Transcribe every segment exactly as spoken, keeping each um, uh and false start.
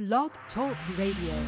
Blog Talk Radio.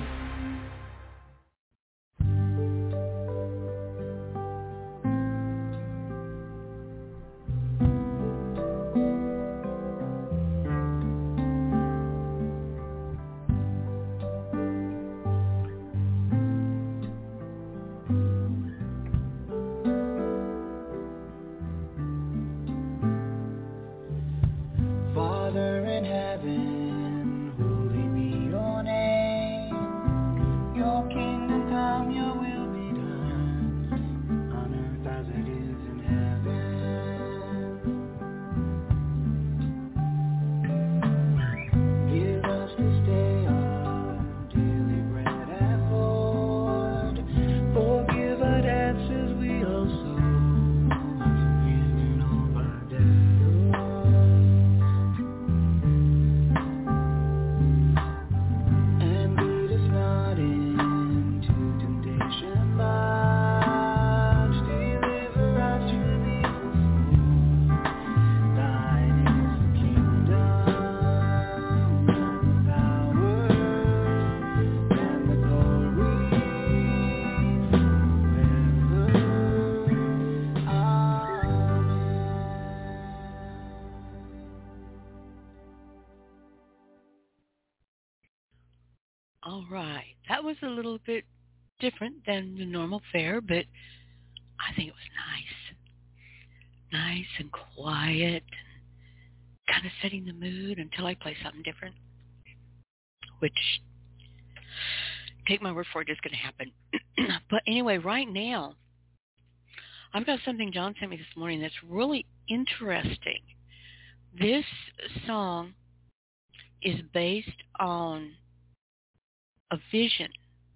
All right. That was a little bit different than the normal fare, but I think it was nice. Nice and quiet, and kind of setting the mood until I play something different, which, take my word for it, is going to happen. But anyway, right now, I've got something John sent me this morning that's really interesting. This song is based on a vision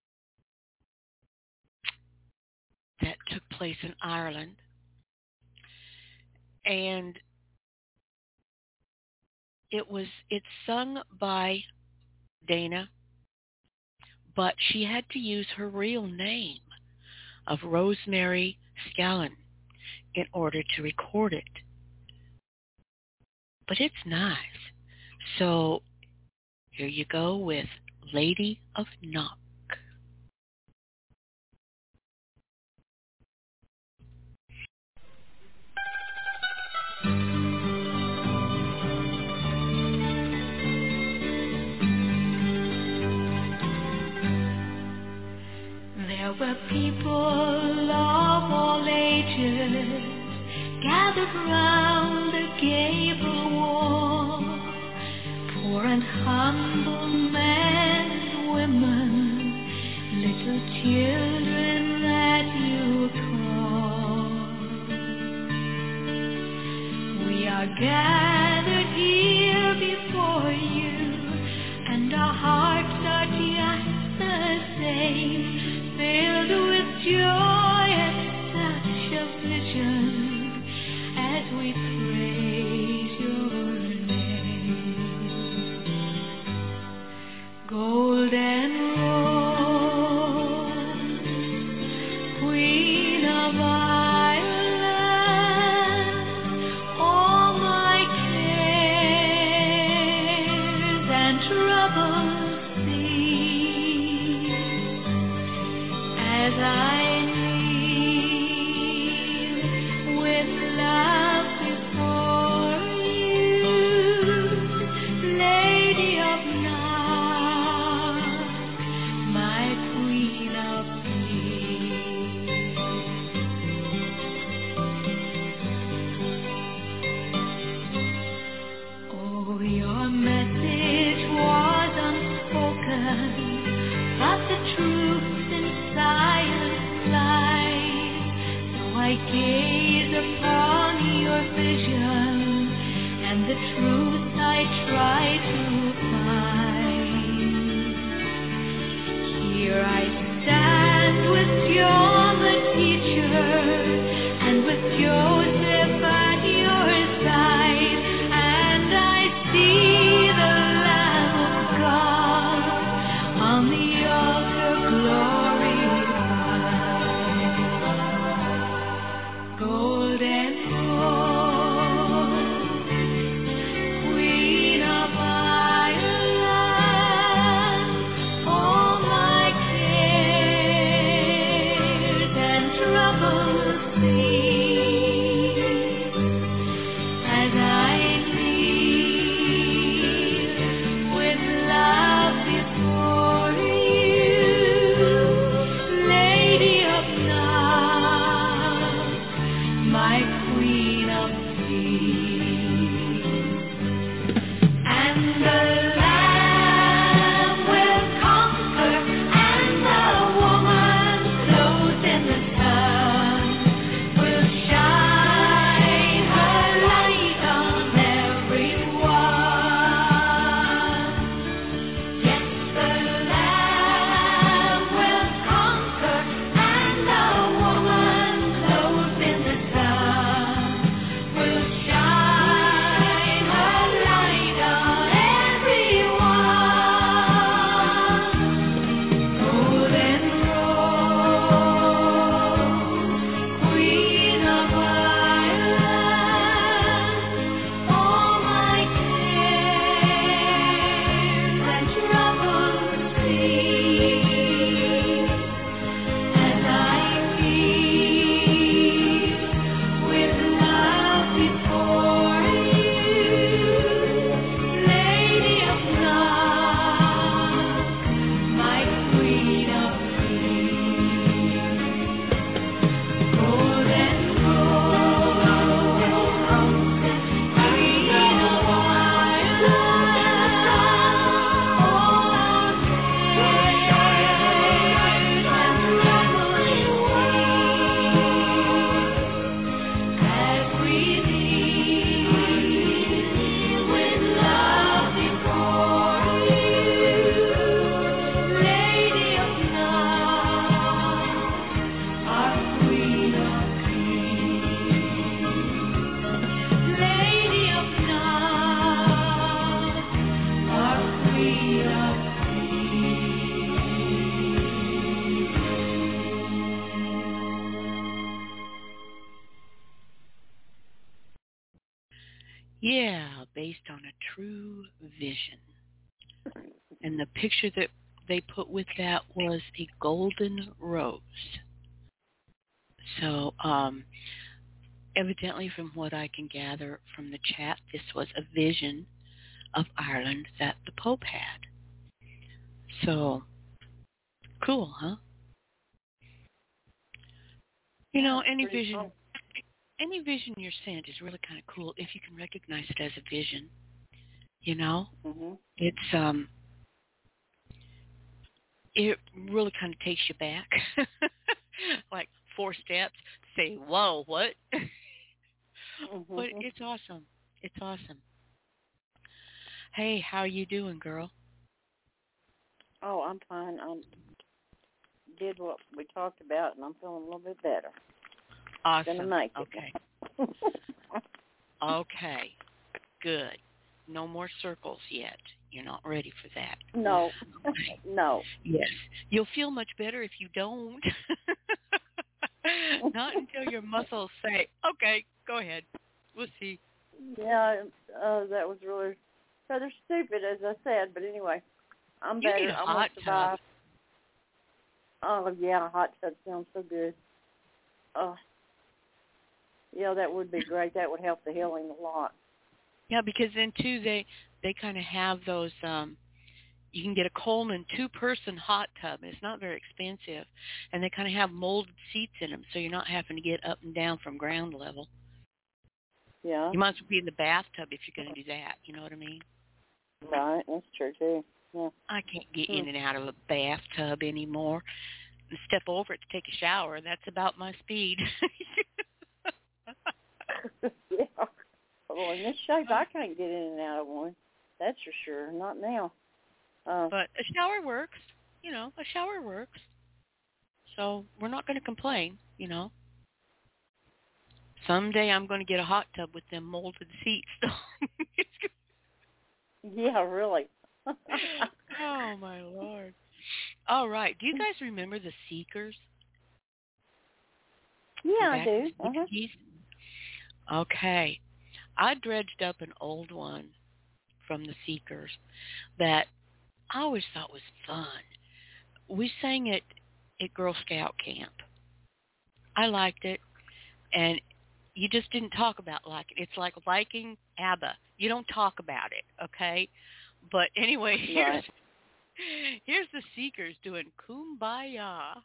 that took place in Ireland, and it was it's sung by Dana, but she had to use her real name of Rosemary Scallon in order to record it. But it's nice. So here you go with Lady of Knock. There were people of all ages gathered round the gable wall, poor and humble men and women, little children that you call. We are gathered here before you, and our hearts are just the same, filled with joy at such a vision as we praise your name. Golden Rose, Queen of Ireland, all my cares and troubles cease as I kneel with love before you, Lady of Knock, my Queen of Peace. Oh, your message was unspoken, but the truth in silence Yeah, based on a true vision. And the picture that they put with that was a golden rose. So, um, evidently from what I can gather from the chat, this was a vision of Ireland that the Pope had. So, cool, huh? You know, any vision, cool. any vision you're sent is really kind of cool if you can recognize it as a vision. You know, Mm-hmm. it's um, it really kind of takes you back, like four steps. Say, whoa, what? Mm-hmm. But it's awesome. It's awesome. Hey, how are you doing, girl? Oh, I'm fine. I did what we talked about, and I'm feeling a little bit better. Awesome. Gonna make it. Okay. Okay. Good. No more circles yet. You're not ready for that. No. Okay. No. Yes. You'll feel much better if you don't. Not until your muscles say, okay, go ahead. We'll see. Yeah, uh, that was really rather stupid, as I said. But anyway, I'm You better. need a I'm hot gonna survive. tub. Oh yeah, a hot tub sounds so good. Oh, yeah, that would be great. That would help the healing a lot. Yeah, because then too they they kind of have those. Um, you can get a Coleman two-person hot tub, and it's not very expensive, and they kind of have molded seats in them, so you're not having to get up and down from ground level. Yeah. You might as well be in the bathtub if you're going to do that. You know what I mean? Right. That's true too. Yeah. I can't get Hmm. in and out of a bathtub anymore. And step over it to take a shower. That's about my speed. Yeah. Well, in this shape, I can't get in and out of one. That's for sure. Not now. Uh, But a shower works. You know, a shower works. So we're not going to complain, you know. Someday I'm going to get a hot tub with them molded seats. yeah, really. Oh, my Lord. All right. Do you guys remember the Seekers? Yeah, I Back do. in the Uh-huh. sixties? Okay. I dredged up an old one from the Seekers that I always thought was fun. We sang it at Girl Scout camp. I liked it, and you just didn't talk about like it. It's like liking ABBA. You don't talk about it, okay? But anyway, here's Right. here's the Seekers doing Kumbaya.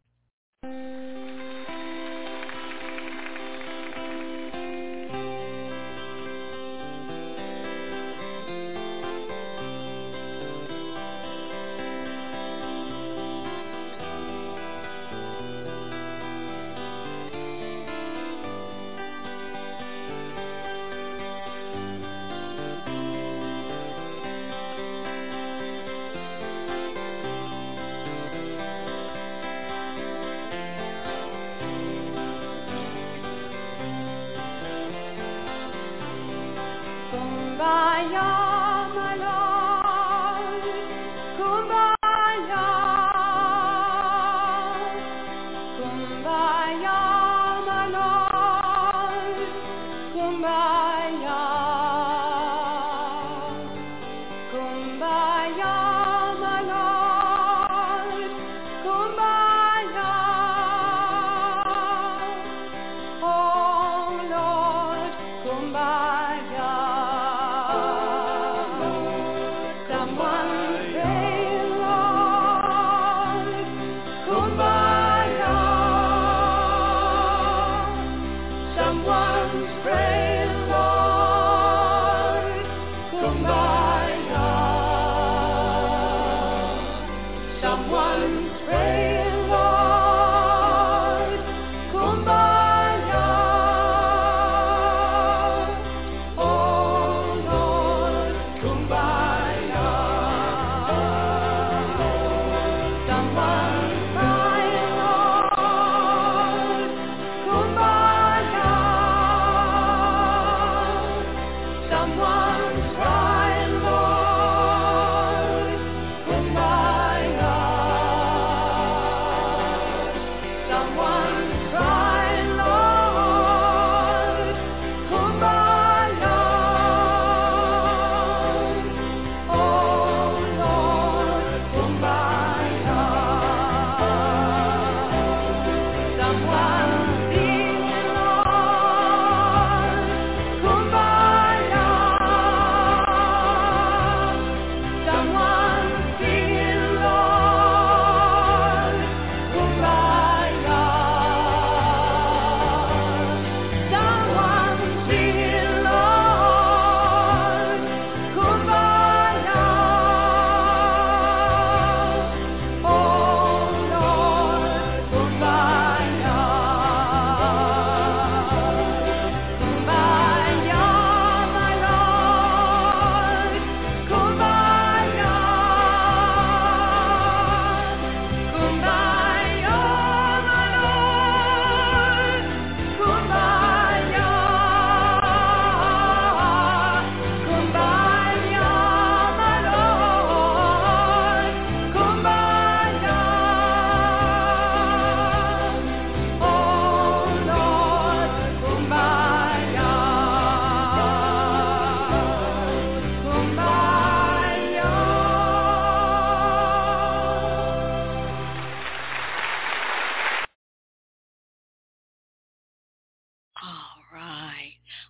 Kumbaya, my love, kumbaya, kumbaya, my love, kumbaya, kumbaya, my love, kumbaya, oh Lord, kumbaya. Someone say, Lord, kumbaya. Someone pray, Lord, kumbaya. Someone pray, Lord, kumbaya. Oh Lord, kumbaya. Someone cry, Lord, kumbaya. Someone cry, Lord,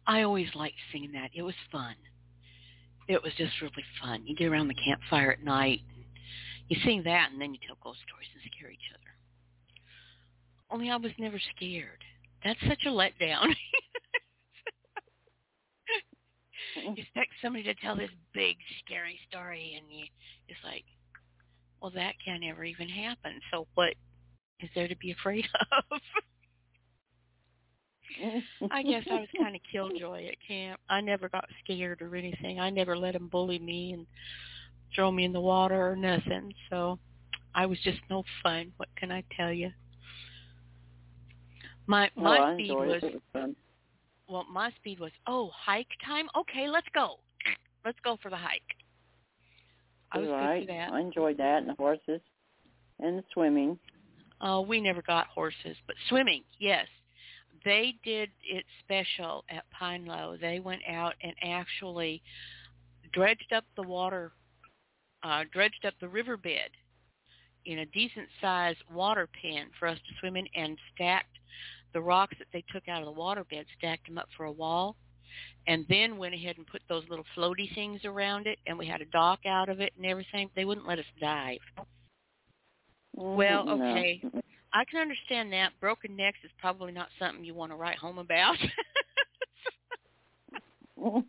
I always liked singing that. It was fun. It was just really fun. You get around the campfire at night, you sing that, and then you tell ghost stories and scare each other. Only I was never scared. That's such a letdown. You expect somebody to tell this big, scary story, and you, it's like, well, that can't ever even happen. So what is there to be afraid of? I guess I was kind of killjoy at camp. I never got scared or anything. I never let them bully me and throw me in the water or nothing. So I was just no fun. What can I tell you? My my oh, I speed enjoyed was, it. It was fun. well, my speed was, oh, hike time? Okay, let's go. Let's go for the hike. I was right. good for that. I enjoyed that, and the horses, and the swimming. Oh, we never got horses, but swimming, yes. They did it special at Pine Low. They went out and actually dredged up the water, uh, dredged up the riverbed in a decent-sized water pen for us to swim in, and stacked the rocks that they took out of the waterbed, stacked them up for a wall, and then went ahead and put those little floaty things around it, and we had a dock out of it and everything. They wouldn't let us dive. Mm, Well, no. okay, I can understand that. Broken necks is probably not something you want to write home about. no.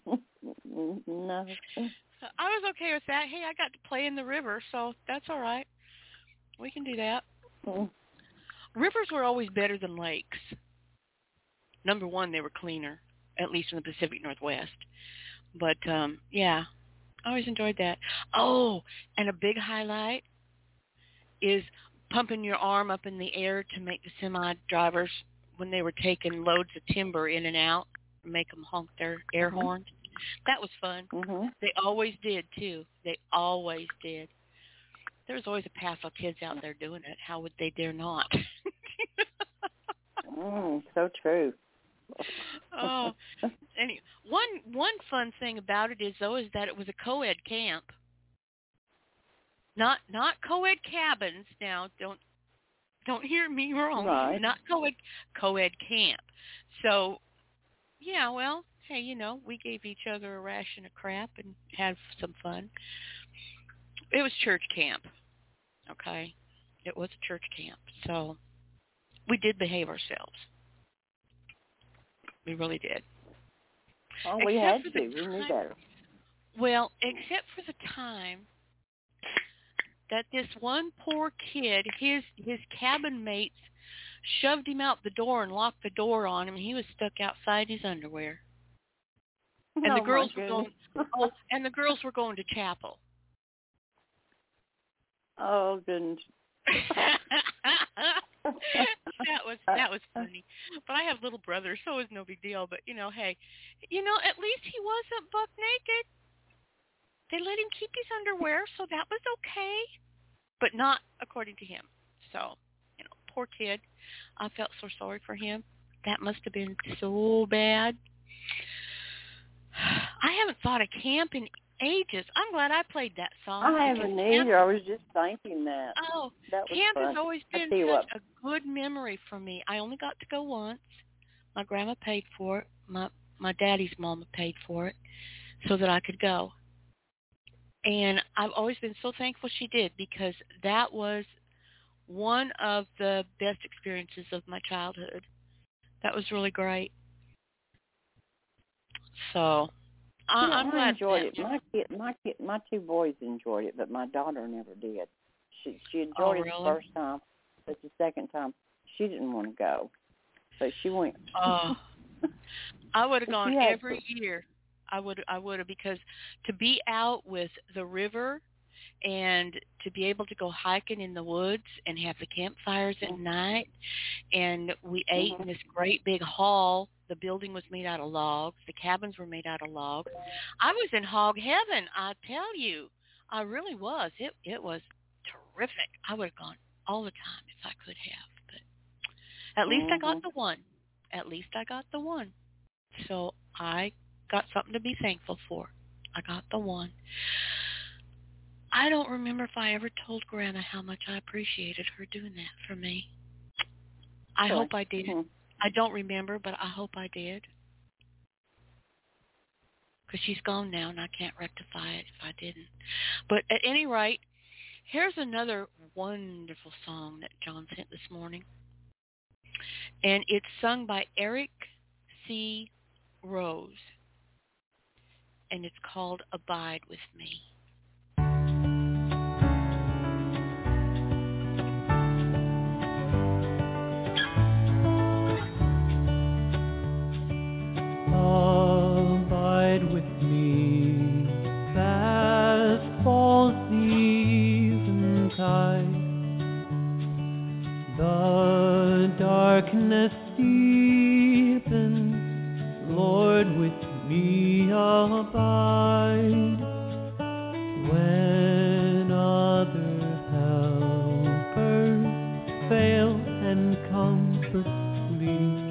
I was okay with that. Hey, I got to play in the river, so that's all right. We can do that. Rivers were always better than lakes. Number one, they were cleaner, at least in the Pacific Northwest. But, um, yeah, I always enjoyed that. Oh, and a big highlight is pumping your arm up in the air to make the semi-drivers, when they were taking loads of timber in and out, make them honk their air Mm-hmm. horn. That was fun. Mm-hmm. They always did, too. They always did. There was always a pass of kids out there doing it. How would they dare not? mm, so true. Oh, any one one fun thing about it is though is that it was a co-ed camp. Not not co-ed cabins. Now don't don't hear me wrong. Right. Not co-ed co-ed camp. So yeah, well, hey, you know, we gave each other a ration of crap and had some fun. It was church camp. Okay, it was a church camp, so we did behave ourselves. We really did. Oh, we Except had for to. the We knew time- better. Well, except for the time that this one poor kid, his his cabin mates shoved him out the door and locked the door on him, and he was stuck outside his underwear. And oh, the girls my were going. Oh, and the girls were going to chapel. Oh, goodness. that was that was funny. But I have little brothers, so it was no big deal. But you know, hey, you know, at least he wasn't buck naked. They let him keep his underwear, so that was okay. But not according to him. So, you know, poor kid. I felt so sorry for him. That must have been so bad. I haven't thought of camp in ages. I'm glad I played that song. I haven't either. I was just thinking that. Oh, that was camp fun. has always I been tell you such what. a good memory for me. I only got to go once. My grandma paid for it. My my daddy's mama paid for it so that I could go. And I've always been so thankful she did, because that was one of the best experiences of my childhood. That was really great. So I, Yeah, I'm I glad enjoyed that it. My kid, my kid, my two boys enjoyed it, but my daughter never did. She she enjoyed Oh, it really? the first time, but the second time she didn't want to go, so she went. Oh, I would have gone Yeah. every year. I would I would have, because to be out with the river and to be able to go hiking in the woods and have the campfires at Mm-hmm. night, and we ate Mm-hmm. in this great big hall. The building was made out of logs. The cabins were made out of logs. I was in hog heaven, I tell you. I really was. It it was terrific. I would have gone all the time if I could have. But at least I got Mm-hmm. the one. At least I got the one. So I got something to be thankful for. I got the one. I don't remember if I ever told Grandma how much I appreciated her doing that for me. I Sure. hope I did. Mm-hmm. I don't remember, but I hope I did. because she's gone now, and I can't rectify it if I didn't. But at any rate, here's another wonderful song that John sent this morning. And it's sung by Eric C. Rose. And it's called Abide With Me. Abide with me, fast falls the eventide. The darkness deepens, Lord, with me abide. When other helpers fail and comfort flee,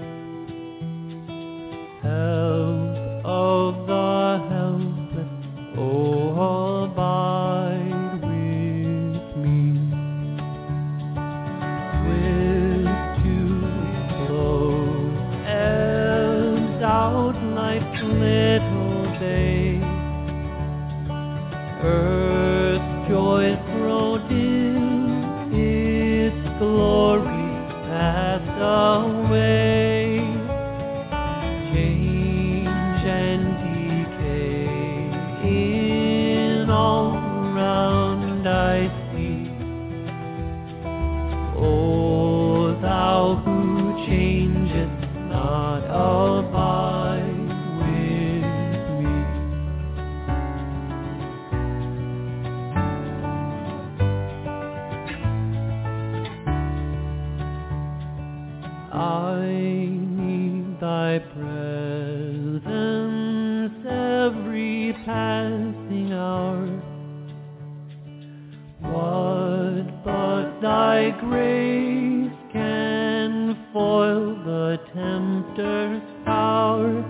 help of the helpless, oh, abide with me. Swift to close ebbs out life's little day. Earth's joys grow dim, its glory pass away. Change and decay in all around I see. O thou who changest not, abide with me. I need thy presence every passing hour. What but thy grace can foil the tempter's power?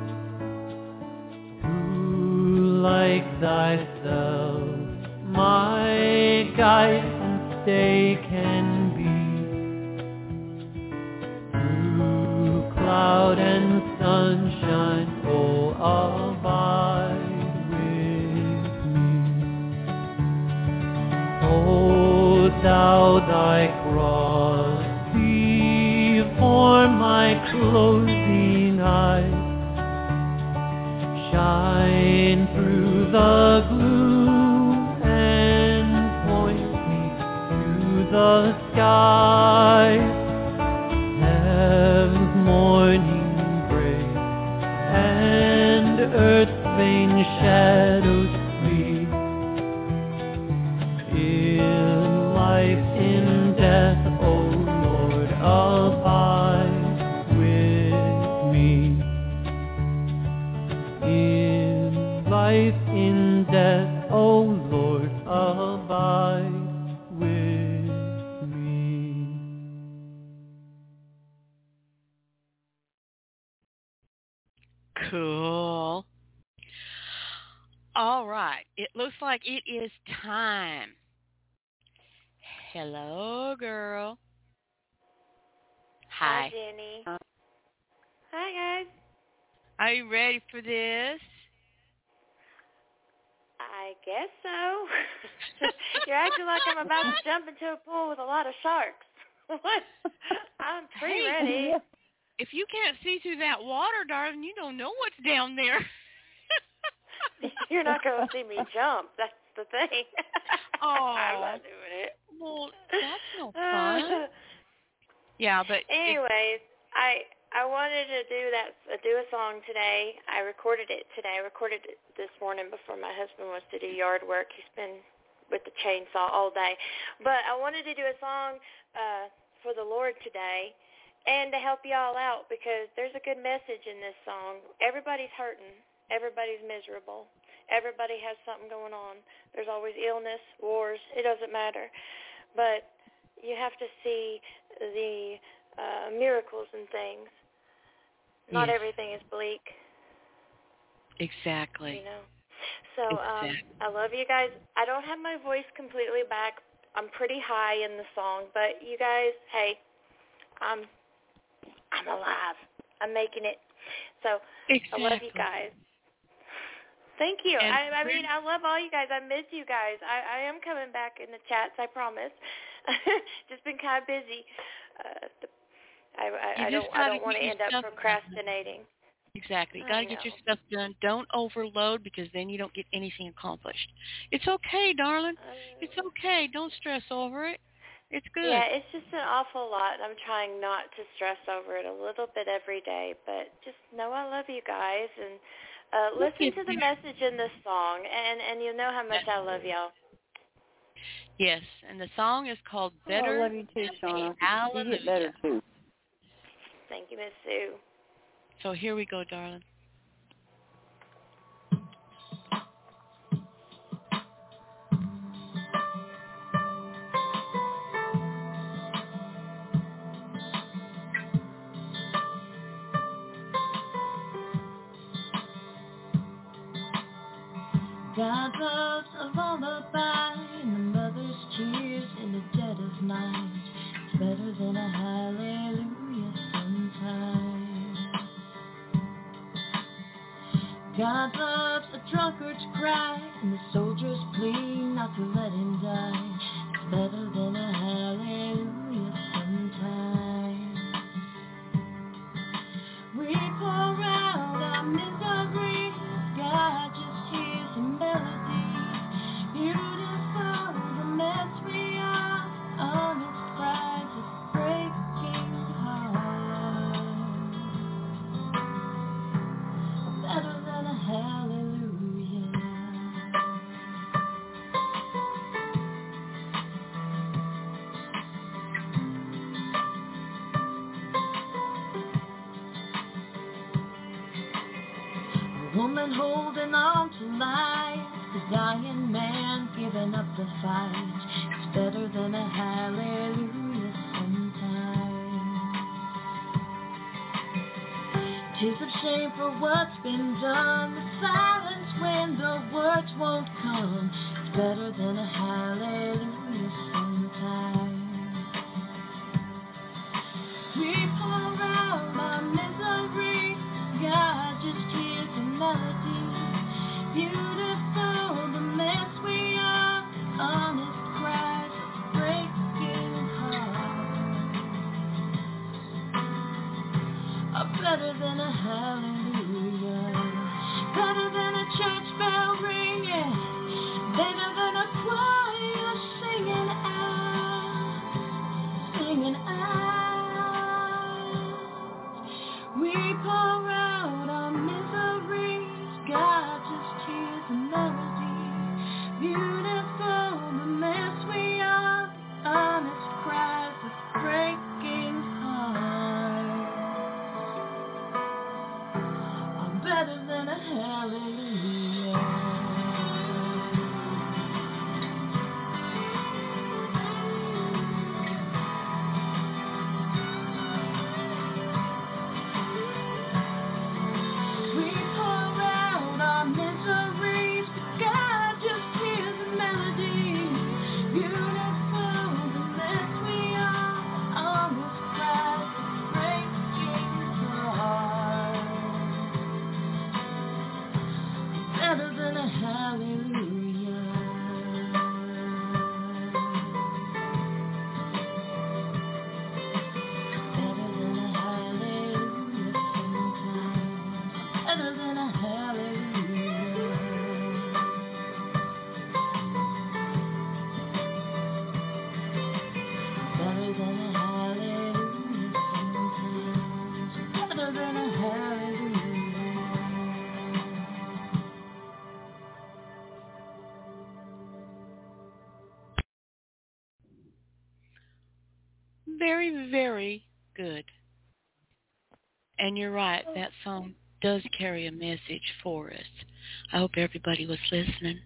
Who like thyself my guide and stay can be? Through cloud and sunshine, oh, abide with me. Hold thou thy cross before my closing eyes. Shine through the gloom and point me to the sky. Heaven's morning grace and earth's vain shadows flee. In life, in death, O Lord, abide with me. In life, in death, O Lord, abide with me. Cool. All right. It looks like it is time. Hello, girl. Hi, Hi. Jenny. Hi, guys. Are you ready for this? I guess so. You're acting like I'm about to jump into a pool with a lot of sharks. What? I'm pretty Hey, ready. If you can't see through that water, darling, you don't know what's down there. You're not going to see me jump. That's the thing. Oh. I'm not doing it. Well, that's no fun. Yeah, but anyways, I I wanted to do that uh, do a song today. I recorded it today. I recorded it this morning before my husband was to do yard work. He's been with the chainsaw all day. But I wanted to do a song uh, for the Lord today and to help y'all out because there's a good message in this song. Everybody's hurting. Everybody's miserable. Everybody has something going on. There's always illness, wars. It doesn't matter. But you have to see the uh, miracles and things. Not yes. everything is bleak. Exactly. You know. So um, exactly. I love you guys. I don't have my voice completely back. I'm pretty high in the song, but you guys, hey, I'm I'm alive. I'm making it. So Exactly. I love you guys. Thank you. And I, I mean, I love all you guys. I miss you guys. I, I am coming back in the chats, I promise. Just been kind of busy. Uh, I, I, I don't I don't want to end up procrastinating. Exactly. Got to get your stuff done. Don't overload because then you don't get anything accomplished. It's okay, darling. It's okay. Don't stress over it. It's good. Yeah, it's just an awful lot. I'm trying not to stress over it a little bit every day, but just know I love you guys and uh, listen to the message in this song, and, and you'll know how much I love y'all. Yes, and the song is called Better. Oh, I love you too, Shauna. Hallelujah. You get better too. Thank you, Miss Sue. So here we go, darling. God loves a lullaby and a mother's tears in the dead of night. It's better than a hallelujah sometimes. God loves a drunkard's cry and the soldier's plea not to let him die. It's better than a hallelujah sometimes. We pour out our misery, God just hears a melody. Beautiful, the mess we are, honest cries of breaking heart. Better than a hallelujah. A woman holding on to life, the dying man giving up the fight. It's better than a hallelujah sometimes. Tears of shame for what's been done, the silence when the words won't come. It's better than a hallelujah sometimes. We pour out our misery, God just hears the melody. Beautiful, the mess we are, honest cries of breaking heart. Are better than a hallelujah. Better than a church bell ringing. Better than a choir singing out, singing out. We pour out our miseries, God just hears the melody. Beautiful, the mess we are, honest cries of breaking heart. Are better than a hallelujah. Very, very good. And you're right, that song does carry a message for us. I hope everybody was listening.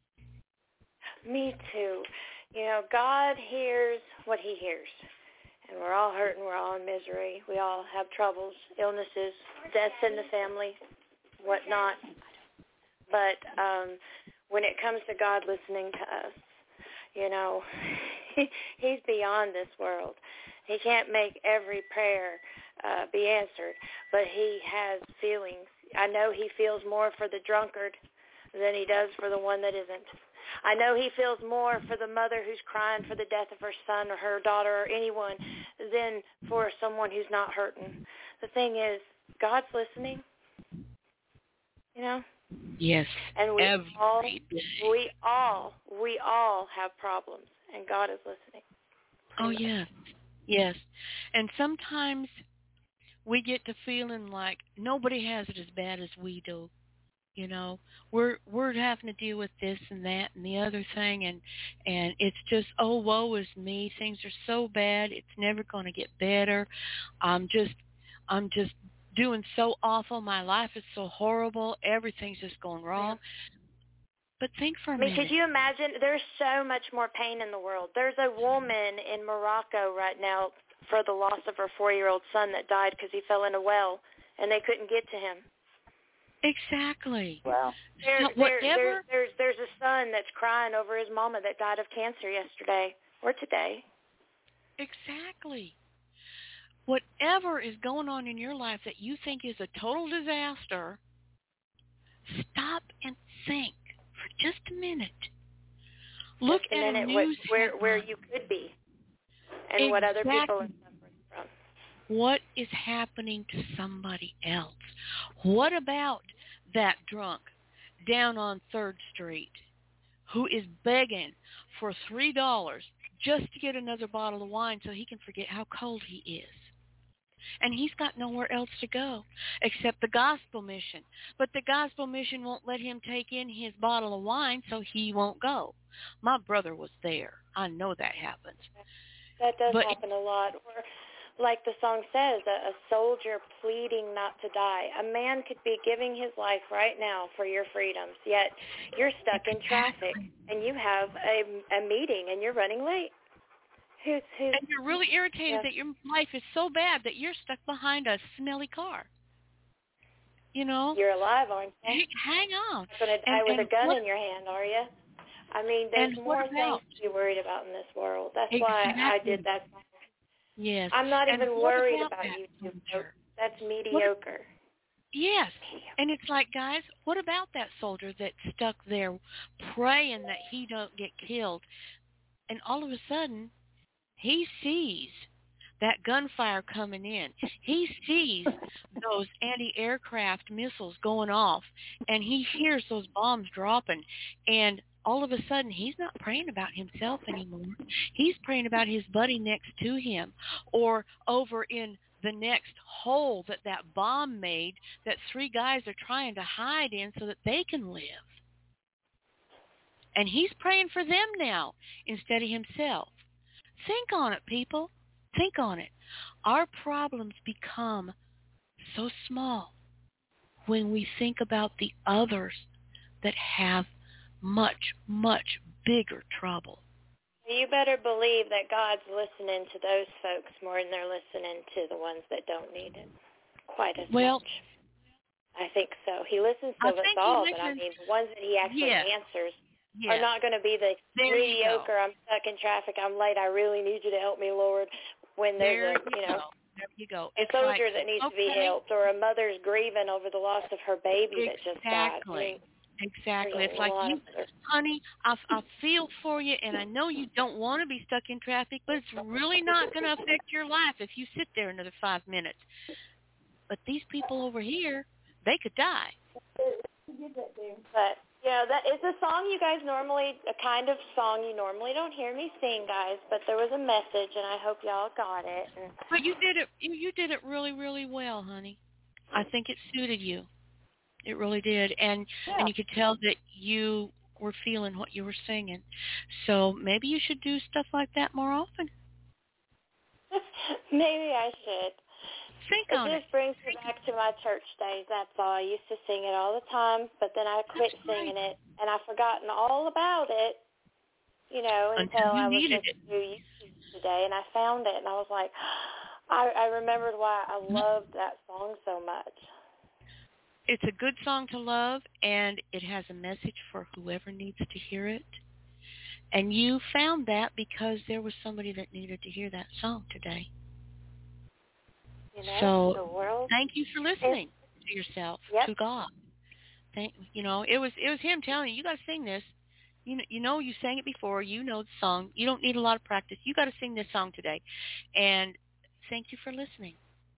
Me too. You know, God hears what he hears. And we're all hurting. We're all in misery. We all have troubles, illnesses, deaths in the family, whatnot. But um, when it comes to God listening to us, you know, he, he's beyond this world. He can't make every prayer uh, be answered, but he has feelings. I know he feels more for the drunkard than he does for the one that isn't. I know he feels more for the mother who's crying for the death of her son or her daughter or anyone than for someone who's not hurting. The thing is, God's listening, you know? Yes. And we every all, day. we all, we all have problems, and God is listening. Oh, yes. Yes. And sometimes we get to feeling like nobody has it as bad as we do. You know, we're we're having to deal with this and that and the other thing, and and it's just, oh, woe is me. Things are so bad. It's never going to get better. I'm just I'm just doing so awful. My life is so horrible. Everything's just going wrong. But think for a I mean, minute. could you imagine? There's so much more pain in the world. There's a woman in Morocco right now for the loss of her four-year-old son that died because he fell in a well, and they couldn't get to him. Exactly. Wow. There, So there, whatever. there's, there's, there's a son that's crying over his mama that died of cancer yesterday or today. Exactly. Whatever is going on in your life that you think is a total disaster, stop and think for just a minute. Look just a at minute a what, news where where headline. you could be and what other people are Exactly. suffering from. What is happening to somebody else? What about that drunk down on third Street who is begging for three dollars just to get another bottle of wine so he can forget how cold he is? And he's got nowhere else to go except the gospel mission. But the gospel mission won't let him take in his bottle of wine, so he won't go. My brother was there. I know that happens. That does But happen a lot. Or, like the song says, a, a soldier pleading not to die. A man could be giving his life right now for your freedoms, yet you're stuck in traffic and you have a, a meeting and you're running late. Who's, who's, and you're really irritated yeah. that your life is so bad that you're stuck behind a smelly car. You know? You're alive, aren't you? Hey, hang on. You're going to die And- with and a gun what- in your hand, are you? I mean, there's And more what things about- to be worried about in this world. That's why I Exactly. did that. Yes. I'm not And even what worried about about that YouTube. soldier? That's mediocre. Yes. And it's like, guys, what about that soldier that's stuck there praying that he don't get killed? And all of a sudden, he sees that gunfire coming in. He sees those anti-aircraft missiles going off, and he hears those bombs dropping. And all of a sudden, he's not praying about himself anymore. He's praying about his buddy next to him, or over in the next hole that that bomb made that three guys are trying to hide in so that they can live. And he's praying for them now instead of himself. Think on it, people. Think on it. Our problems become so small when we think about the others that have much, much bigger trouble. You better believe that God's listening to those folks more than they're listening to the ones that don't need it quite as Well, much. I think so. He listens I to us think he all, but I listens- mean, the ones that he actually Yes. answers Yes. are not going to be the There you mediocre, go. I'm stuck in traffic, I'm late, I really need you to help me, Lord, when there's There a, you you know, go. There you go. a It's soldier like, that needs to be okay, helped, or a mother's grieving over the loss of her baby that just died. I Exactly. mean, Exactly. there's It's a like, lot you, of other- honey, I, I feel for you, and I know you don't want to be stuck in traffic, but it's really not going to affect your life if you sit there another five minutes. But these people over here, they could die. But, you know, that is a song you guys normally, a kind of song you normally don't hear me sing, guys, but there was a message, and I hope y'all got it. And But you did it. You, you did it really, really well, honey. I think it suited you. It really did, and Yeah. and you could tell that you were feeling what you were singing. So maybe you should do stuff like that more often. maybe I should. Think It on it. just brings me back to my church days, that's all. I used to sing it all the time, but then I quit That's right. singing it, and I've forgotten all about it, you know, Until until you I was needed listening to YouTube today, and I found it, and I was like, I, I remembered why I loved that song so much. It's a good song to love, and it has a message for whoever needs to hear it. And you found that because there was somebody that needed to hear that song today. You know, So the world. thank you for listening to yourself, Yep. to God. Thank you know, it was it was him telling you, you got to sing this. You know, you know, you sang it before. You know the song. You don't need a lot of practice. You got to sing this song today. And thank you for listening.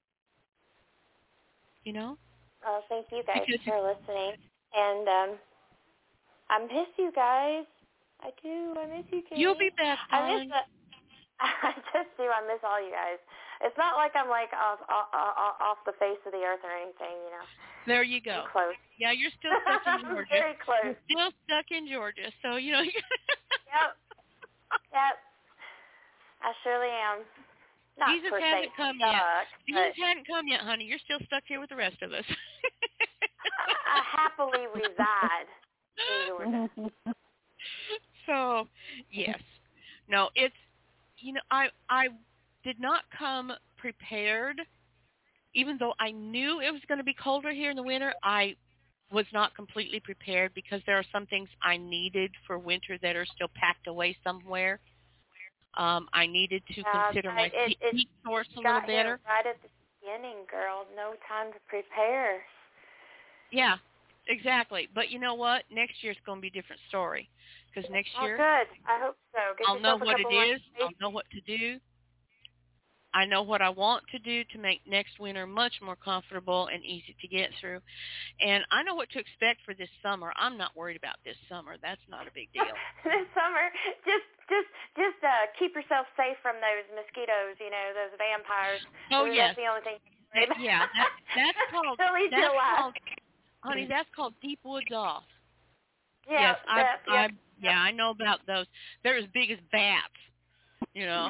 You know. Oh, thank you guys Because for listening. And um, I miss you guys. I do. I miss you, Jenny. You'll be back, I darling. miss the, I just do. I miss all you guys. It's not like I'm like off, off, off the face of the earth or anything, you know. There you go. I'm close. Yeah, you're still stuck in Georgia. Very close. You're still stuck in Georgia, so you know. Yep. Yep. I surely am. Not Jesus per hasn't se come stuck, yet. but Jesus hadn't come yet, honey. You're still stuck here with the rest of us. I happily reside in Georgia. So, yes. No, it's, you know, I I did not come prepared. Even though I knew it was going to be colder here in the winter, I was not completely prepared because there are some things I needed for winter that are still packed away somewhere. Um, I needed to Uh, consider I- my it- heat, it heat source a got little better. here right at the beginning, girl. No time to prepare. Yeah, exactly. But you know what? Next year's going to be a different story because next Oh, year good. I hope so. Get I'll know yourself a what it couple more is. I'll know what to do. I know what I want to do to make next winter much more comfortable and easy to get through. And I know what to expect for this summer. I'm not worried about this summer. That's not a big deal. This summer, just just just uh, keep yourself safe from those mosquitoes, you know, those vampires. Oh, That's yes. the only thing. You can worry Yeah, about. that, that's called, They'll eat that's you alive. called, honey, that's called deep woods off. Yeah, yes, I, that, I, yep, yeah, I know about those. They're as big as bats, you know.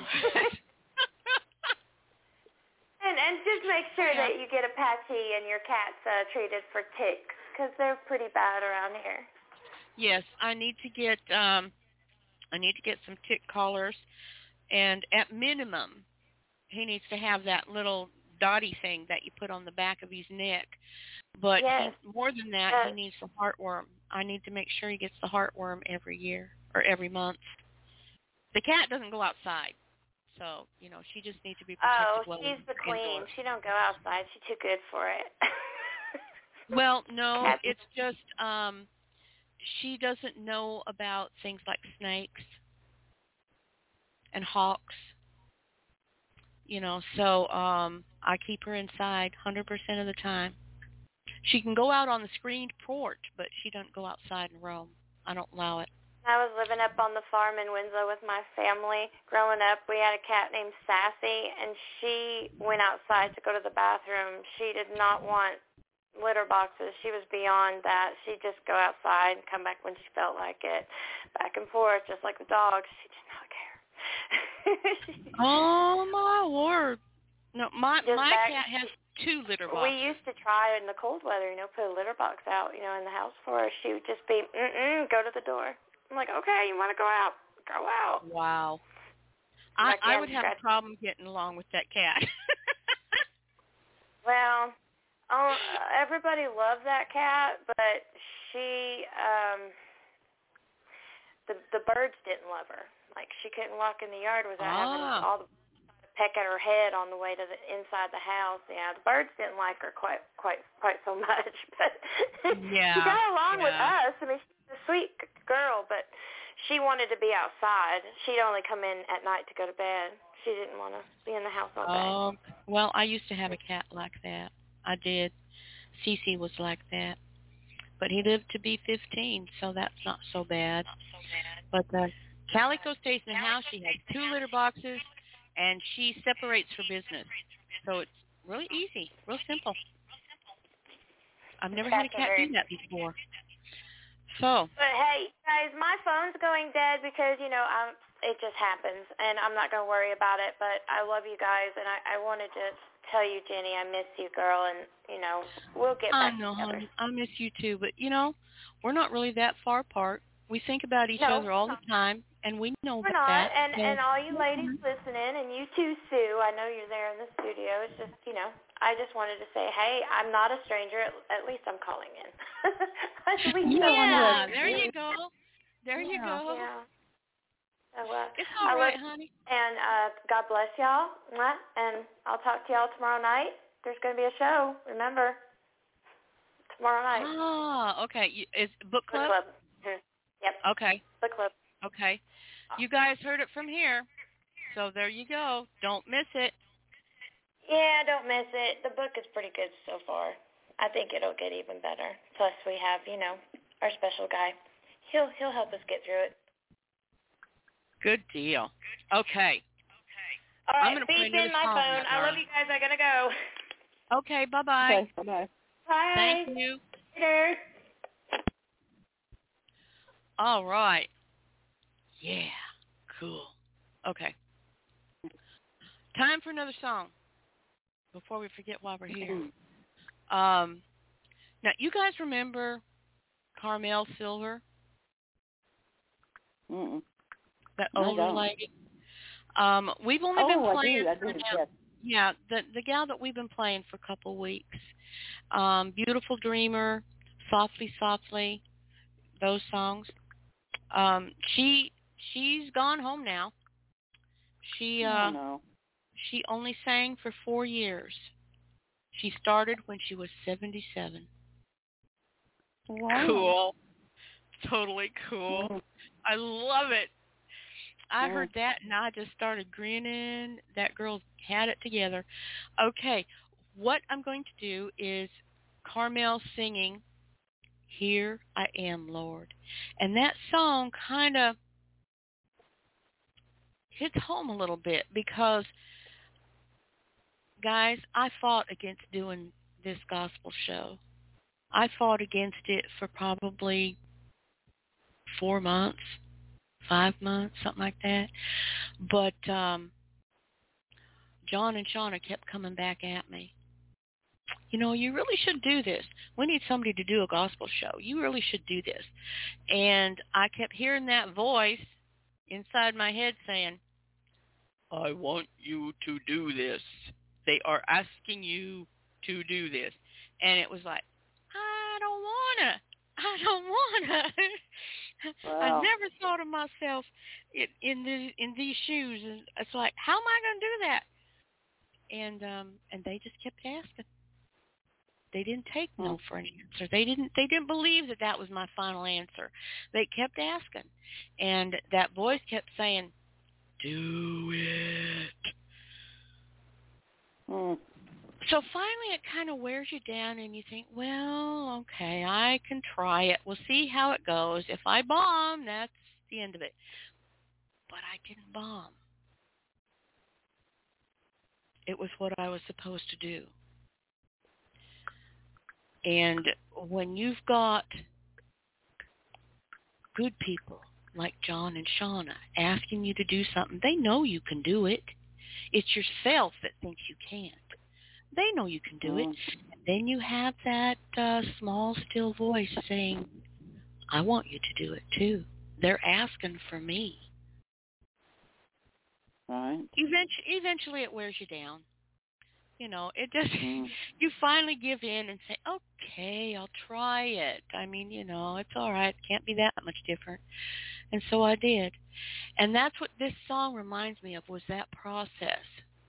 And and just make sure Yeah. that you get Apache and your cats uh, treated for ticks, because they're pretty bad around here. Yes, I need to get, um, I need to get some tick collars, and at minimum, he needs to have that little dotty thing that you put on the back of his neck. But Yes. he, more than that, Yes. he needs the heartworm. I need to make sure he gets the heartworm every year or every month. The cat doesn't go outside, so you know she just needs to be protected. Oh, well she's the queen. indoors. She don't go outside. She's too good for it. Well, no, Cat- it's just um, she doesn't know about things like snakes and hawks. You know, so um, I keep her inside one hundred percent of the time. She can go out on the screened porch, but she doesn't go outside and roam. I don't allow it. I was living up on the farm in Winslow with my family. Growing up, we had a cat named Sassy, and she went outside to go to the bathroom. She did not want litter boxes. She was beyond that. She'd just go outside and come back when she felt like it. Back and forth, just like the dogs. She did not care. Oh, my word. No, my Just my back- cat has two litter We boxes. used to try in the cold weather, you know, put a litter box out, you know, in the house for her. She would just be, mm-mm, go to the door. I'm like, okay, you want to go out? Go out. Wow. I, Like, I yeah, would have scratch- a problem getting along with that cat. Well, oh, everybody loved that cat, but she, um, the the birds didn't love her. Like, she couldn't walk in the yard without having Ah. all the peck at her head on the way to the inside the house. Yeah, the birds didn't like her quite quite quite so much, but Yeah, she got along with yeah. us. I mean, she's a sweet g- girl, but she wanted to be outside. She'd only come in at night to go to bed. She didn't want to be in the house all day. Um, well, I used to have a cat like that. I did. Cece was like that. But he lived to be fifteen, so that's not so bad. But uh, Calico stays in the house. She has two litter boxes, and she separates her business. So it's really easy, real simple. I've never had a Cats are cat very- do that before. So, But hey, guys, my phone's going dead because, you know, um, it just happens, and I'm not going to worry about it. But I love you guys, and I, I wanted to tell you, Jenny, I miss you, girl, and, you know, we'll get I back know, together. honey. I miss you too. But, you know, we're not really that far apart. We think about each No, other all the time, and we know We're about not, that. and so- and all you ladies listening, and you too, Sue. I know you're there in the studio. It's just, you know, I just wanted to say, hey, I'm not a stranger. At, at least I'm calling in. At least You don't I'm wanna yeah, calling there in. you go. There you Yeah. go. Yeah. So, uh, It's I all love- right, honey. and uh, God bless y'all. Mwah. And I'll talk to y'all tomorrow night. There's going to be a show. Remember, tomorrow night. Ah, okay. You, is book Book club? club. Mm-hmm. Yep. Okay. Book club. Okay. You guys heard it from here. So there you go. Don't miss it. Yeah, don't miss it. The book is pretty good so far. I think it'll get even better. Plus, we have, you know, our special guy. He'll he'll help us get through it. Good deal. Okay. All I'm right, gonna beep play in my song phone. now, I love you guys. I gotta go. Okay. Bye bye. Okay, bye-bye. Bye. Thank you. Later. All right. Yeah. Cool. Okay. Time for another song before we forget why we're here. Um, now, you guys remember Carmel Silver? Mm-mm. That I older don't. lady? Um, we've only Oh, been I playing do, I for do, now- yes. Yeah, the the gal that we've been playing for a couple weeks. Um, Beautiful Dreamer, Softly Softly, those songs. Um, she she's gone home now. She uh Oh, no. she only sang for four years. She started when she was seventy-seven. Wow. Cool. Totally cool. Mm. I love it. I Mm. heard that and I just started grinning. That girl had it together. Okay, what I'm going to do is Carmel singing Here I Am, Lord. And that song kind of hits home a little bit because, guys, I fought against doing this gospel show. I fought against it for probably four months, five months, something like that. But um, John and Shauna kept coming back at me. You know, you really should do this. We need somebody to do a gospel show. You really should do this. And I kept hearing that voice inside my head saying, I want you to do this. They are asking you to do this. And it was like, I don't want to. I don't want to. Wow. I never thought of myself in, in, the, in these shoes. And it's like, how am I going to do that? And um, and they just kept asking. They didn't take no for an answer. They didn't. They didn't believe that that was my final answer. They kept asking, and that voice kept saying, "Do it." Mm. So finally, it kind of wears you down, and you think, "Well, okay, I can try it. We'll see how it goes. If I bomb, that's the end of it." But I didn't bomb. It was what I was supposed to do. And when you've got good people like John and Shauna asking you to do something, they know you can do it. It's yourself that thinks you can't. They know you can do Mm. it. And then you have that uh, small, still voice saying, I want you to do it too. They're asking for me. Right. Eventually, eventually it wears you down. You know, it just, Mm. you finally give in and say, okay, I'll try it. I mean, you know, it's all right. It can't be that much different. And so I did. And that's what this song reminds me of, was that process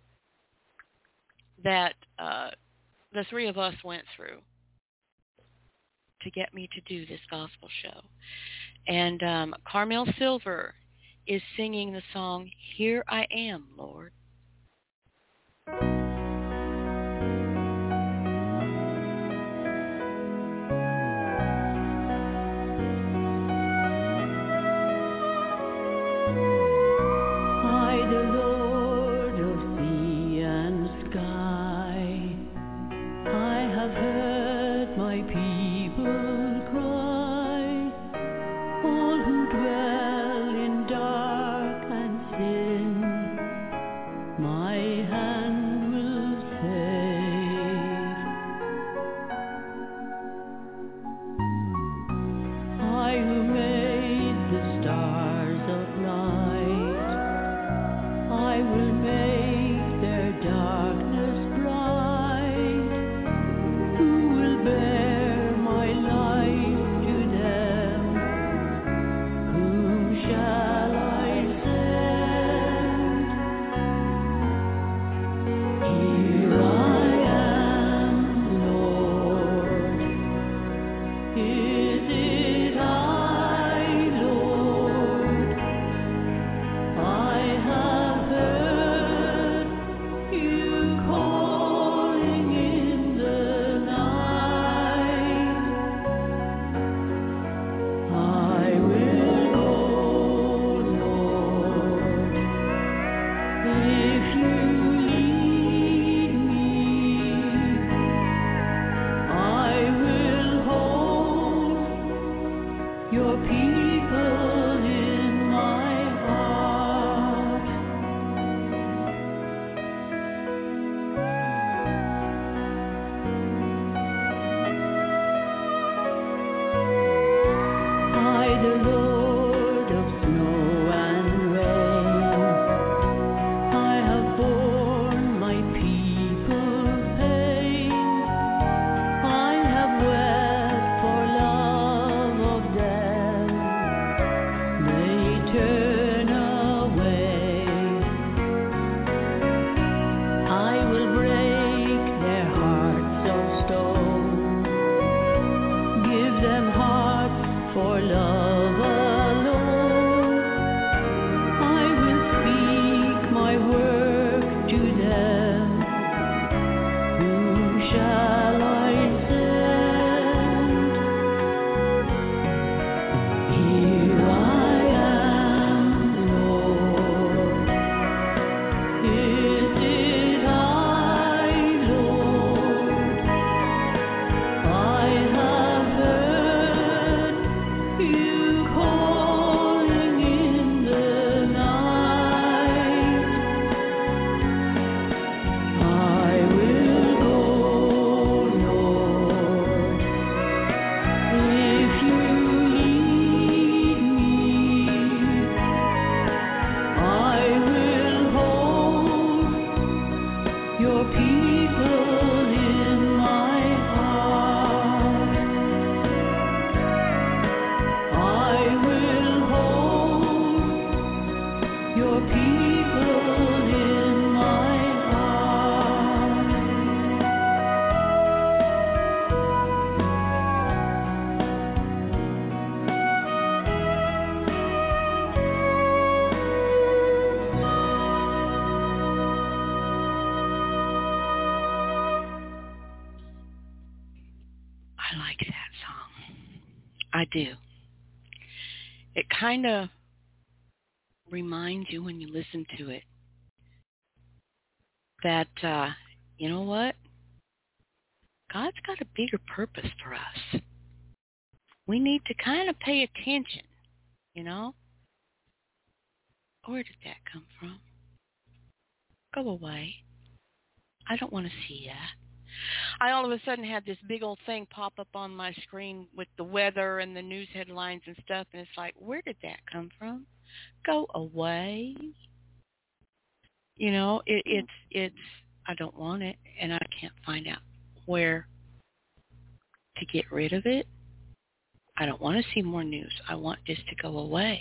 that uh, the three of us went through to get me to do this gospel show. And um, Carmel Silver is singing the song, Here I Am, Lord. I, the Lord of sea and sky, I have heard my people cry, all who dwell in dark and sin, my hand will I like that song. I do. It kind of reminds you when you listen to it that, uh, you know what? God's got a bigger purpose for us. We need to kind of pay attention, you know? Where did that come from? Go away. I don't want to see that. I all of a sudden had this big old thing pop up on my screen with the weather and the news headlines and stuff, and it's like, where did that come from? Go away. You know, it, it's, it's, I don't want it, and I can't find out where to get rid of it. I don't want to see more news. I want this to go away.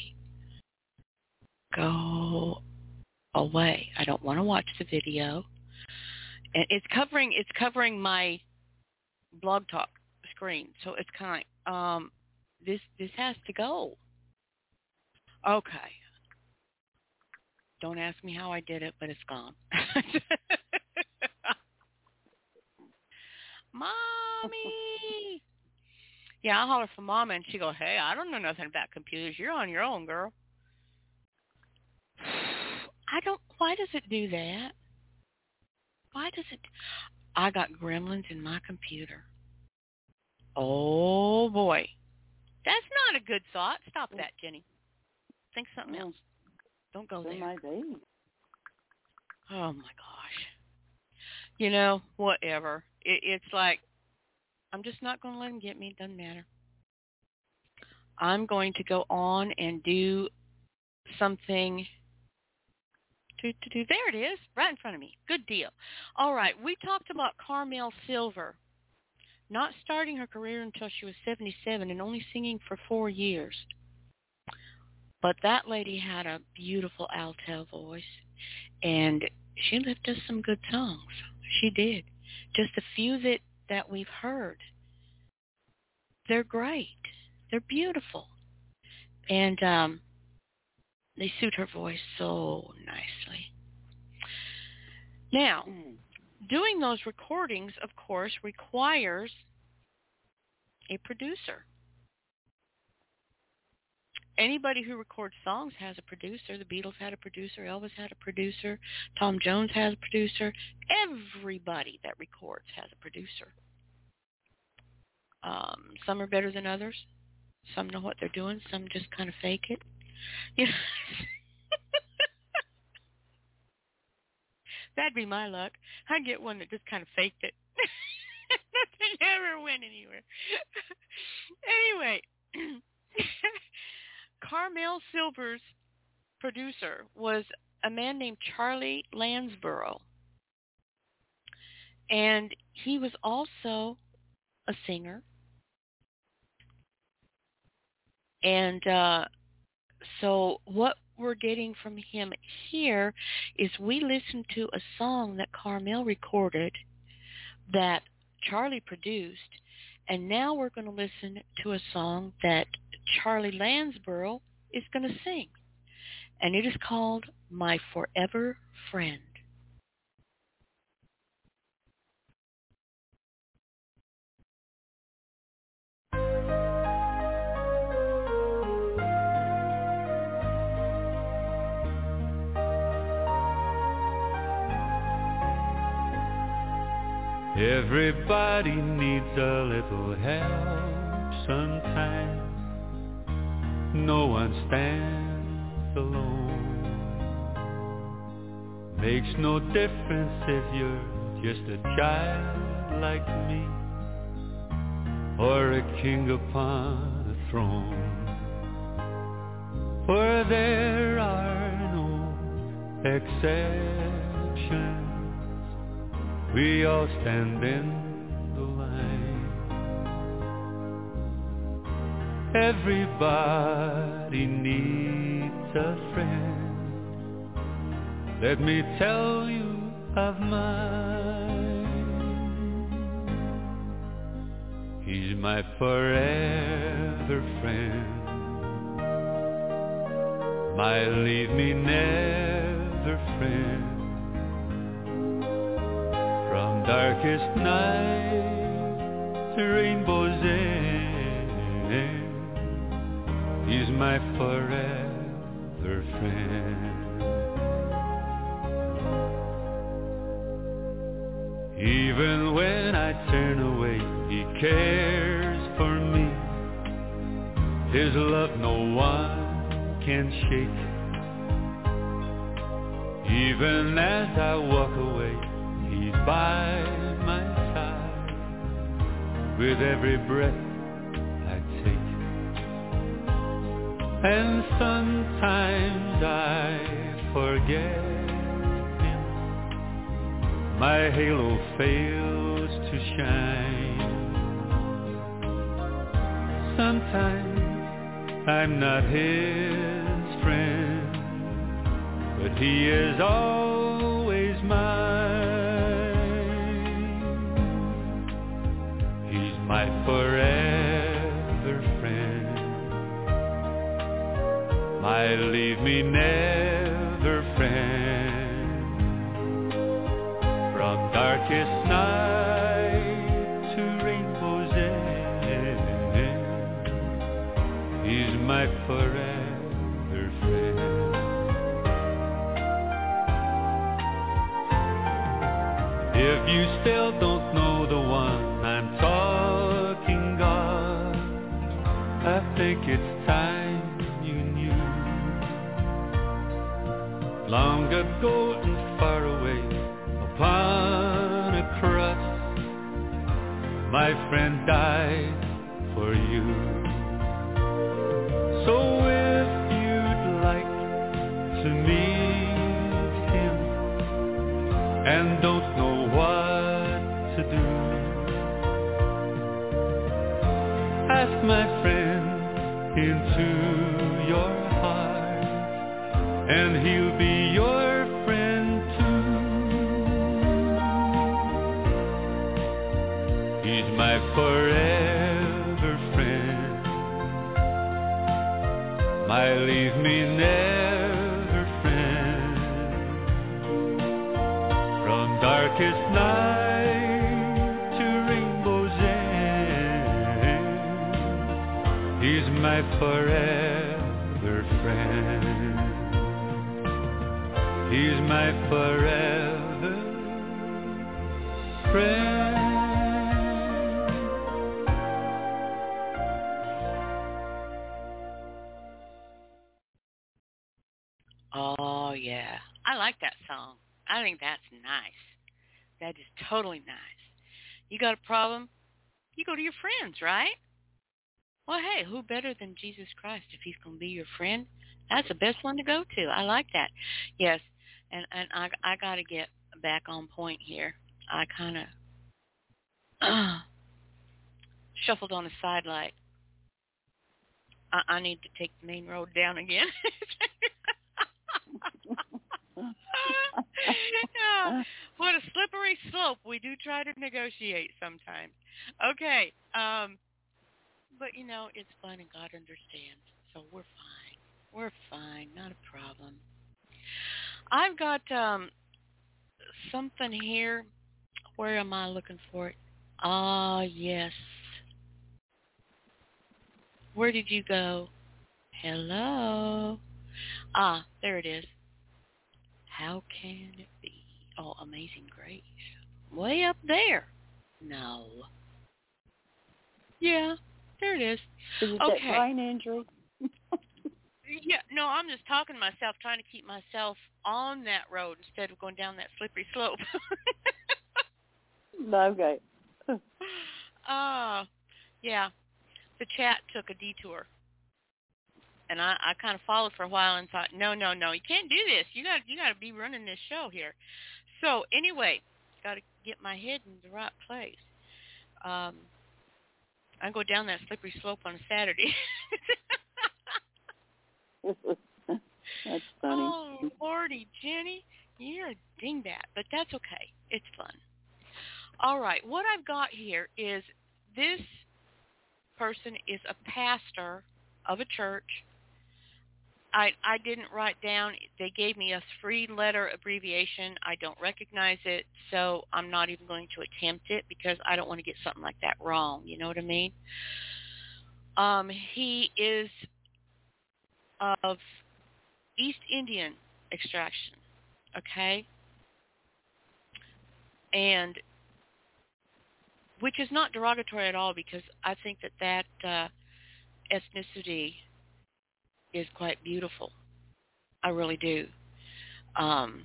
Go away. I don't want to watch the video. And it's covering it's covering my Blog Talk screen, so it's kind of like, um, this this has to go. Okay. Don't ask me how I did it, but it's gone. Mommy. Yeah, I holler for Mama, and she go, hey, I don't know nothing about computers. You're on your own, girl. I don't, why does it do that? Why does it, I got gremlins in my computer. Oh, boy. That's not a good thought. Stop that, Jenny. Think something else. Don't go there. It might be. Oh, my gosh. You know, whatever. It, it's like, I'm just not going to let them get me. It doesn't matter. I'm going to go on and do something. To, to do. There it is, right in front of me. Good deal. All right, we talked about Carmel Silver not starting her career until she was seventy-seven and only singing for four years. But that lady had a beautiful alto voice, and she left us some good songs. She did. Just a few that, that we've heard. They're great. They're beautiful. And um, they suit her voice so nicely. Now, doing those recordings, of course, requires a producer. Anybody who records songs has a producer. The Beatles had a producer. Elvis had a producer. Tom Jones has a producer. Everybody that records has a producer. Um, some are better than others. Some know what they're doing. Some just kind of fake it. You know? That'd be my luck. I'd get one that just kind of faked it. Nothing never went anywhere. Anyway, Carmel Silver's producer was a man named Charlie Lansborough. And he was also a singer. And uh, so what we're getting from him here is we listened to a song that Carmel recorded that Charlie produced, and now we're going to listen to a song that Charlie Lansborough is going to sing, and it is called My Forever Friend. Everybody needs a little help sometimes. No one stands alone. Makes no difference if you're just a child like me, or a king upon a throne. For there are no exceptions. We all stand in the line. Everybody needs a friend. Let me tell you of mine. He's my forever friend. My leave me never friend. From darkest night to rainbow's end, he's my forever friend. Even when I turn away, he cares for me. His love no one can shake. Even as I walk away, he's by my side with every breath I take. And sometimes I forget him. My halo fails to shine. Sometimes I'm not his friend, but he is always mine. He's my forever friend. My leave me never friend. From darkest night to rainbow's end, he's my forever friend. If you still don't know the one I'm talking of, I think it's time you knew. Long ago and far away upon a cross, my friend died for you. So if you'd like to meet him and don't know what to do, ask my friend into your heart, and he'll be your friend too. He's my forever friend. My leave me never friend. From darkest night to rainbow's end, he's my forever friend. He's my forever friend. Oh, yeah. I like that song. I think that's nice. That is totally nice. You got a problem? You go to your friends, right? Well, hey, who better than Jesus Christ if he's going to be your friend? That's the best one to go to. I like that. Yes, and, and I, I got to get back on point here. I kind of uh, shuffled on a side light. I, I need to take the main road down again. Yeah, what a slippery slope. We do try to negotiate sometimes. Okay, um, but, you know, it's fun and God understands, so we're fine. We're fine, not a problem. I've got um, something here. Where am I looking for it? Ah, yes. Where did you go? Hello? Ah, there it is. How can it be? Oh, Amazing Grace. Way up there. No. Yeah, there it is. Is it Okay. that brain injury? Yeah, no, I'm just talking to myself, trying to keep myself on that road instead of going down that slippery slope. Okay. uh, yeah, the chat took a detour. And I, I kind of followed for a while and thought, no, no, no, you can't do this. You got you got to be running this show here. So anyway, got to get my head in the right place. Um, I go down that slippery slope on a Saturday. That's funny. Oh, Lordy, Jenny, you're a dingbat, but that's okay. It's fun. All right, what I've got here is this person is a pastor of a church. I, I didn't write down, they gave me a three-letter abbreviation. I don't recognize it, so I'm not even going to attempt it because I don't want to get something like that wrong. You know what I mean? Um, he is of East Indian extraction, okay? And which is not derogatory at all because I think that that uh, ethnicity is quite beautiful. I really do. Um,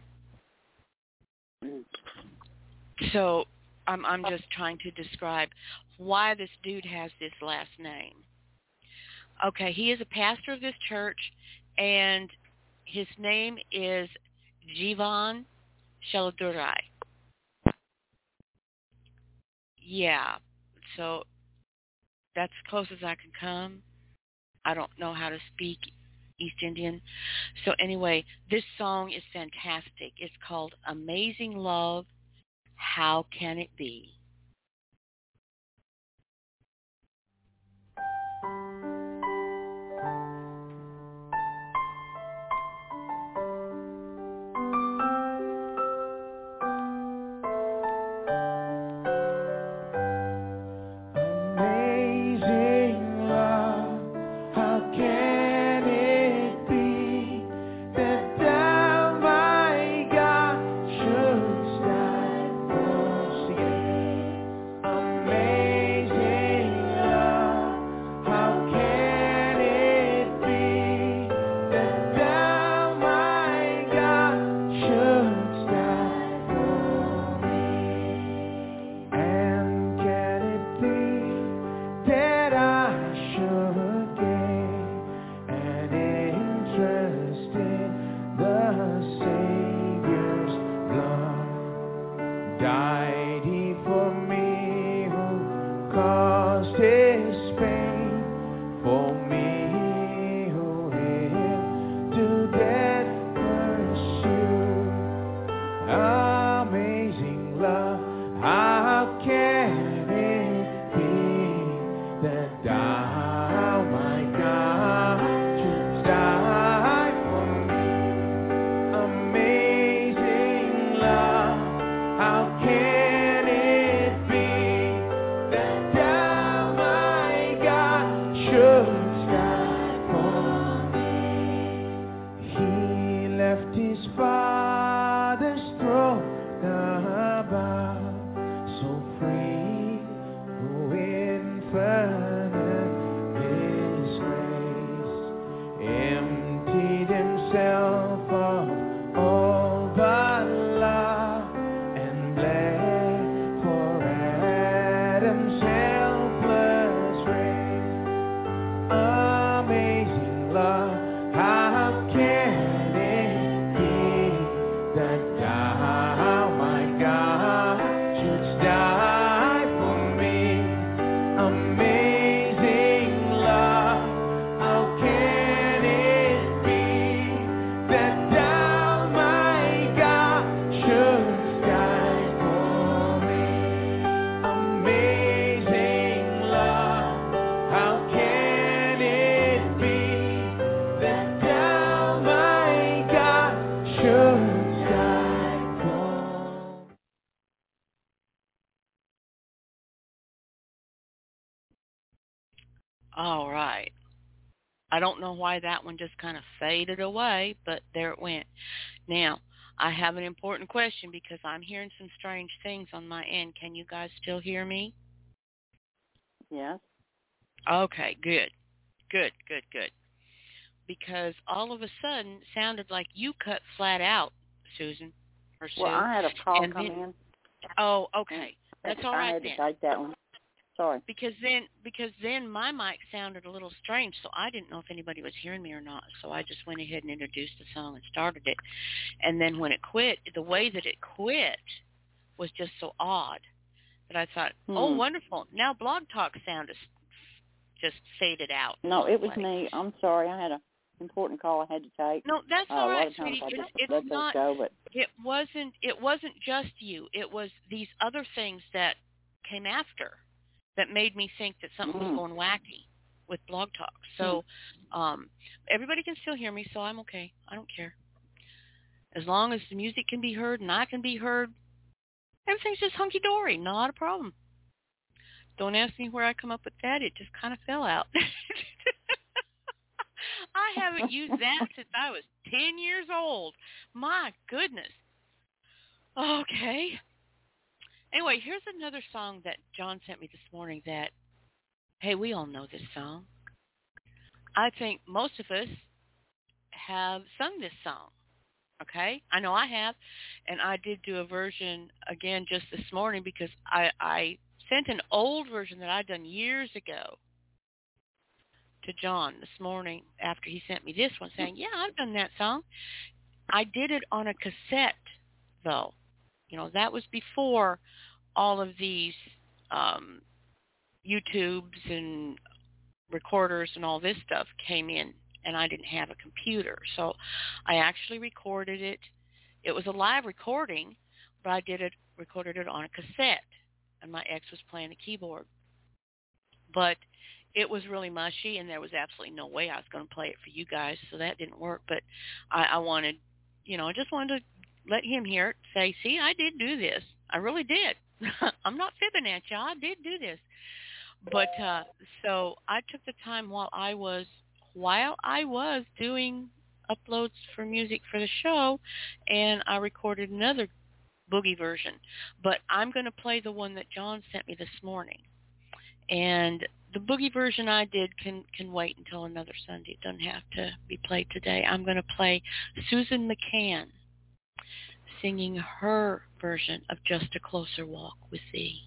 so I'm, I'm just trying to describe why this dude has this last name. Okay, he is a pastor of this church, and his name is Jivan Shaladurai. Yeah, so that's as close as I can come. I don't know how to speak East Indian. So anyway, this song is fantastic. It's called Amazing Love, How Can It Be? All right. I don't know why that one just kind of faded away, but there it went. Now, I have an important question because I'm hearing some strange things on my end. Can you guys still hear me? Yes. Okay, good. Good, good, good. Because all of a sudden it sounded like you cut flat out, Susan. Or Sue. Well, I had a call and come then, in. Oh, okay. That's all right I had then. to take that one. Sorry. Because then, because then my mic sounded a little strange, so I didn't know if anybody was hearing me or not. So I just went ahead and introduced the song and started it. And then when it quit, the way that it quit was just so odd that I thought, hmm. oh, wonderful. Now Blog Talk sound is just faded out. No, it was like, me. I'm sorry. I had an important call I had to take. No, that's uh, all right, a lot of times sweetie. I It's, just it's let those not. go, but It wasn't. It wasn't just you. It was these other things that came after that made me think that something mm. was going wacky with Blog Talk. So mm. um, everybody can still hear me, so I'm okay. I don't care. As long as the music can be heard and I can be heard, everything's just hunky-dory. Not a problem. Don't ask me where I come up with that. It just kind of fell out. I haven't used that since I was ten years old. My goodness. Okay. Anyway, here's another song that John sent me this morning that, hey, we all know this song. I think most of us have sung this song, okay? I know I have, and I did do a version again just this morning because I, I sent an old version that I'd done years ago to John this morning after he sent me this one saying, yeah, I've done that song. I did it on a cassette, though. You know, that was before all of these um, YouTubes and recorders and all this stuff came in, and I didn't have a computer. So I actually recorded it. It was a live recording, but I did it, recorded it on a cassette, and my ex was playing the keyboard. But it was really mushy, and there was absolutely no way I was going to play it for you guys, so that didn't work. But I, I wanted, you know, I just wanted to let him hear it, say, see, I did do this. I really did. I'm not fibbing at you. I did do this. But uh, so I took the time while I was while I was doing uploads for music for the show, and I recorded another boogie version. But I'm going to play the one that John sent me this morning. And the boogie version I did can, can wait until another Sunday. It doesn't have to be played today. I'm going to play Susan McCann singing her version of Just a Closer Walk with Thee.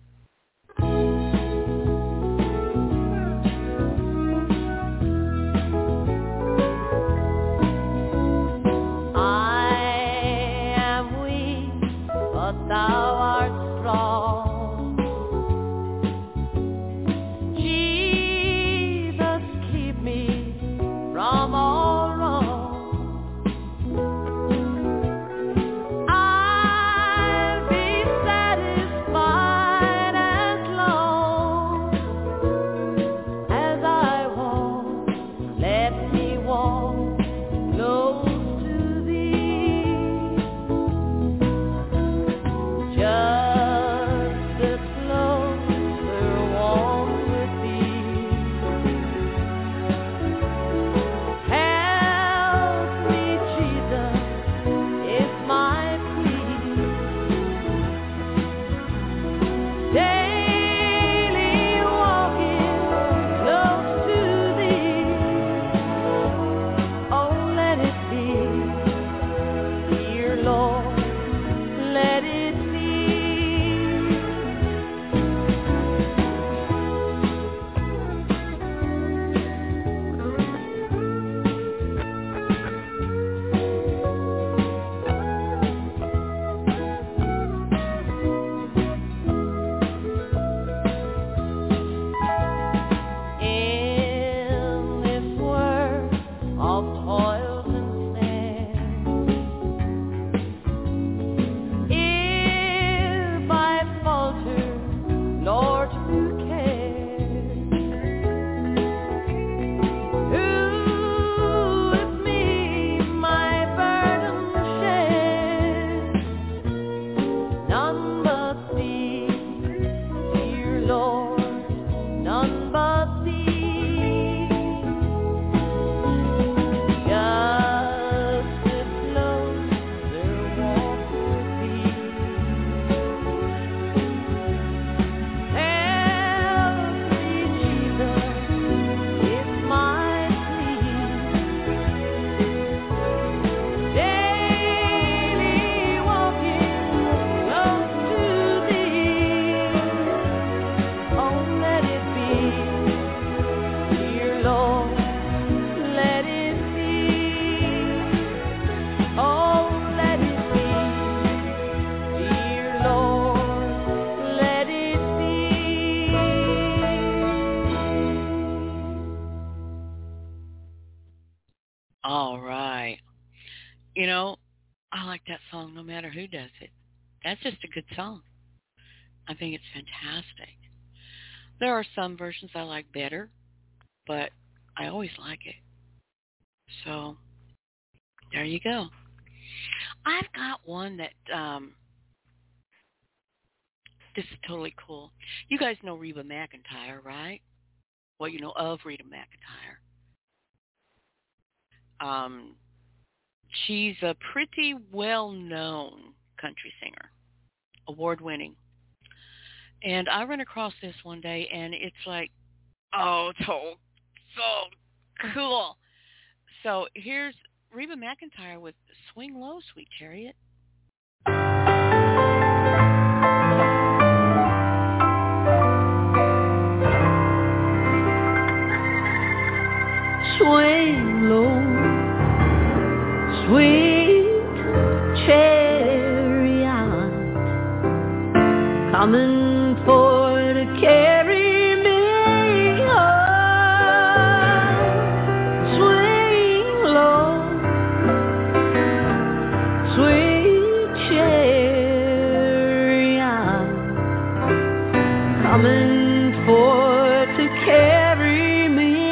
I am weak, but thou art strong. Jesus, keep me from all wrong. I'll be satisfied as long as I walk. Let me walk close to Thee. Just that song no matter who does it. That's just a good song. I think it's fantastic. There are some versions I like better, but I always like it. So there you go. I've got one that, um, this is totally cool. You guys know Reba McEntire, right? Well, you know of Reba McEntire. Um, she's a pretty well-known country singer, award-winning. And I ran across this one day, and it's like, oh, so, so cool. So here's Reba McEntire with Swing Low, Sweet Chariot. Swing low, sweet chariot, coming for to carry me home. Swing low, sweet chariot, coming for to carry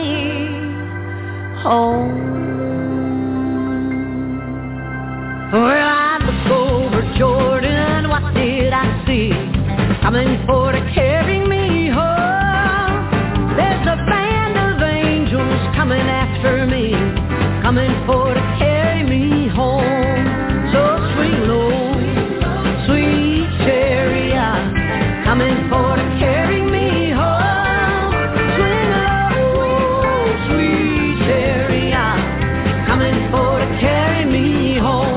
me home. Well, I looked over Jordan, what did I see? Coming for to carry me home. There's a band of angels coming after me, coming for to carry me home. So swing low, sweet chariot, coming for to carry me home. Swing low, sweet chariot, coming for to carry me home.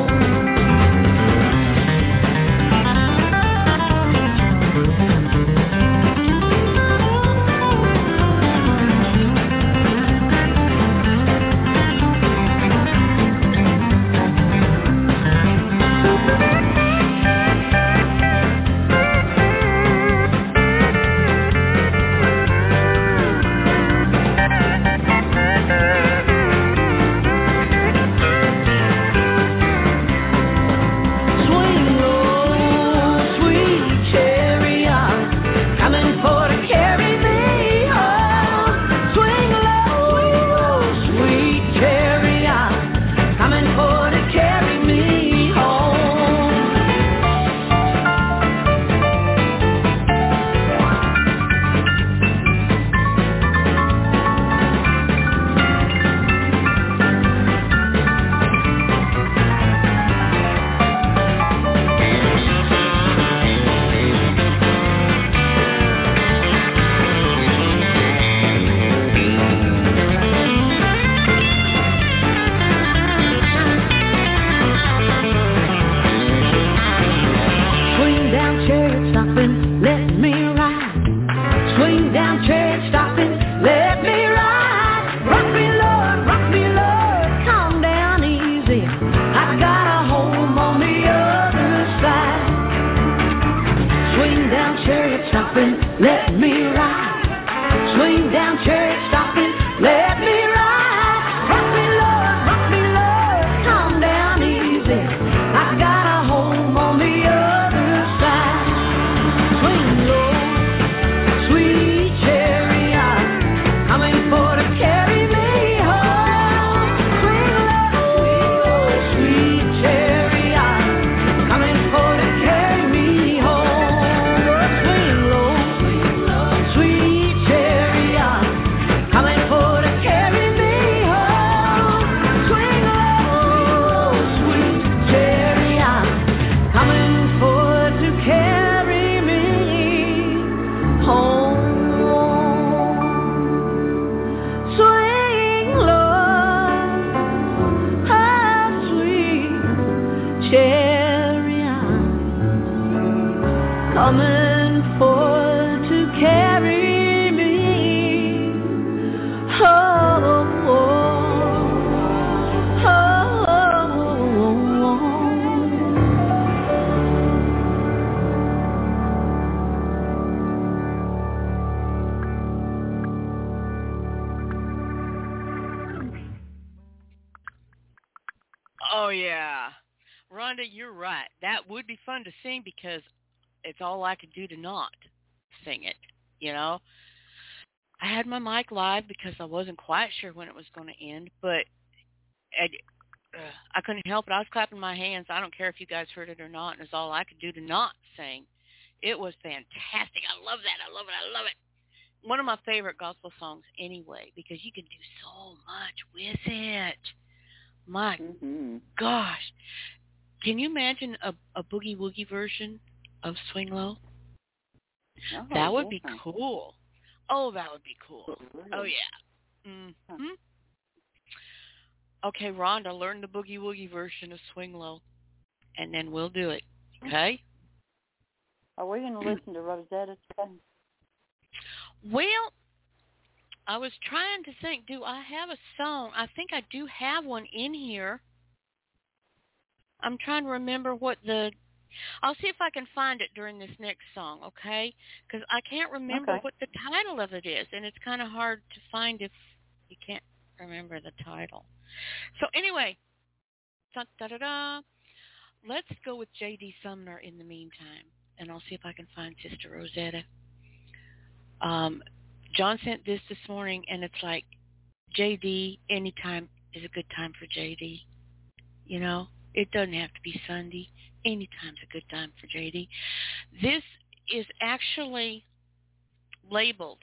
Rhonda, you're right. That would be fun to sing because it's all I could do to not sing it, you know. I had my mic live because I wasn't quite sure when it was going to end, but I, uh, I couldn't help it. I was clapping my hands. I don't care if you guys heard it or not, and it's all I could do to not sing. It was fantastic. I love that. I love it. I love it. One of my favorite gospel songs anyway, because you can do so much with it. My Mm-hmm. gosh. Can you imagine a, a boogie-woogie version of Swing Low? Oh, That would be yeah. cool. Oh, that would be cool. Really? Oh, yeah. Mm-hmm. Okay, Rhonda, learn the boogie-woogie version of Swing Low, and then we'll do it, okay? Are we going to listen to Rosetta today? Well, I was trying to think, do I have a song? I think I do have one in here. I'm trying to remember what the... I'll see if I can find it during this next song, okay? Because I can't remember Okay. what the title of it is, and it's kind of hard to find if you can't remember the title. So anyway, da-da-da-da. Let's go with J D. Sumner in the meantime, and I'll see if I can find Sister Rosetta. Um, John sent this this morning, and it's like, J D, anytime is a good time for J D. You know, it doesn't have to be Sunday. Anytime's a good time for J D. This is actually labeled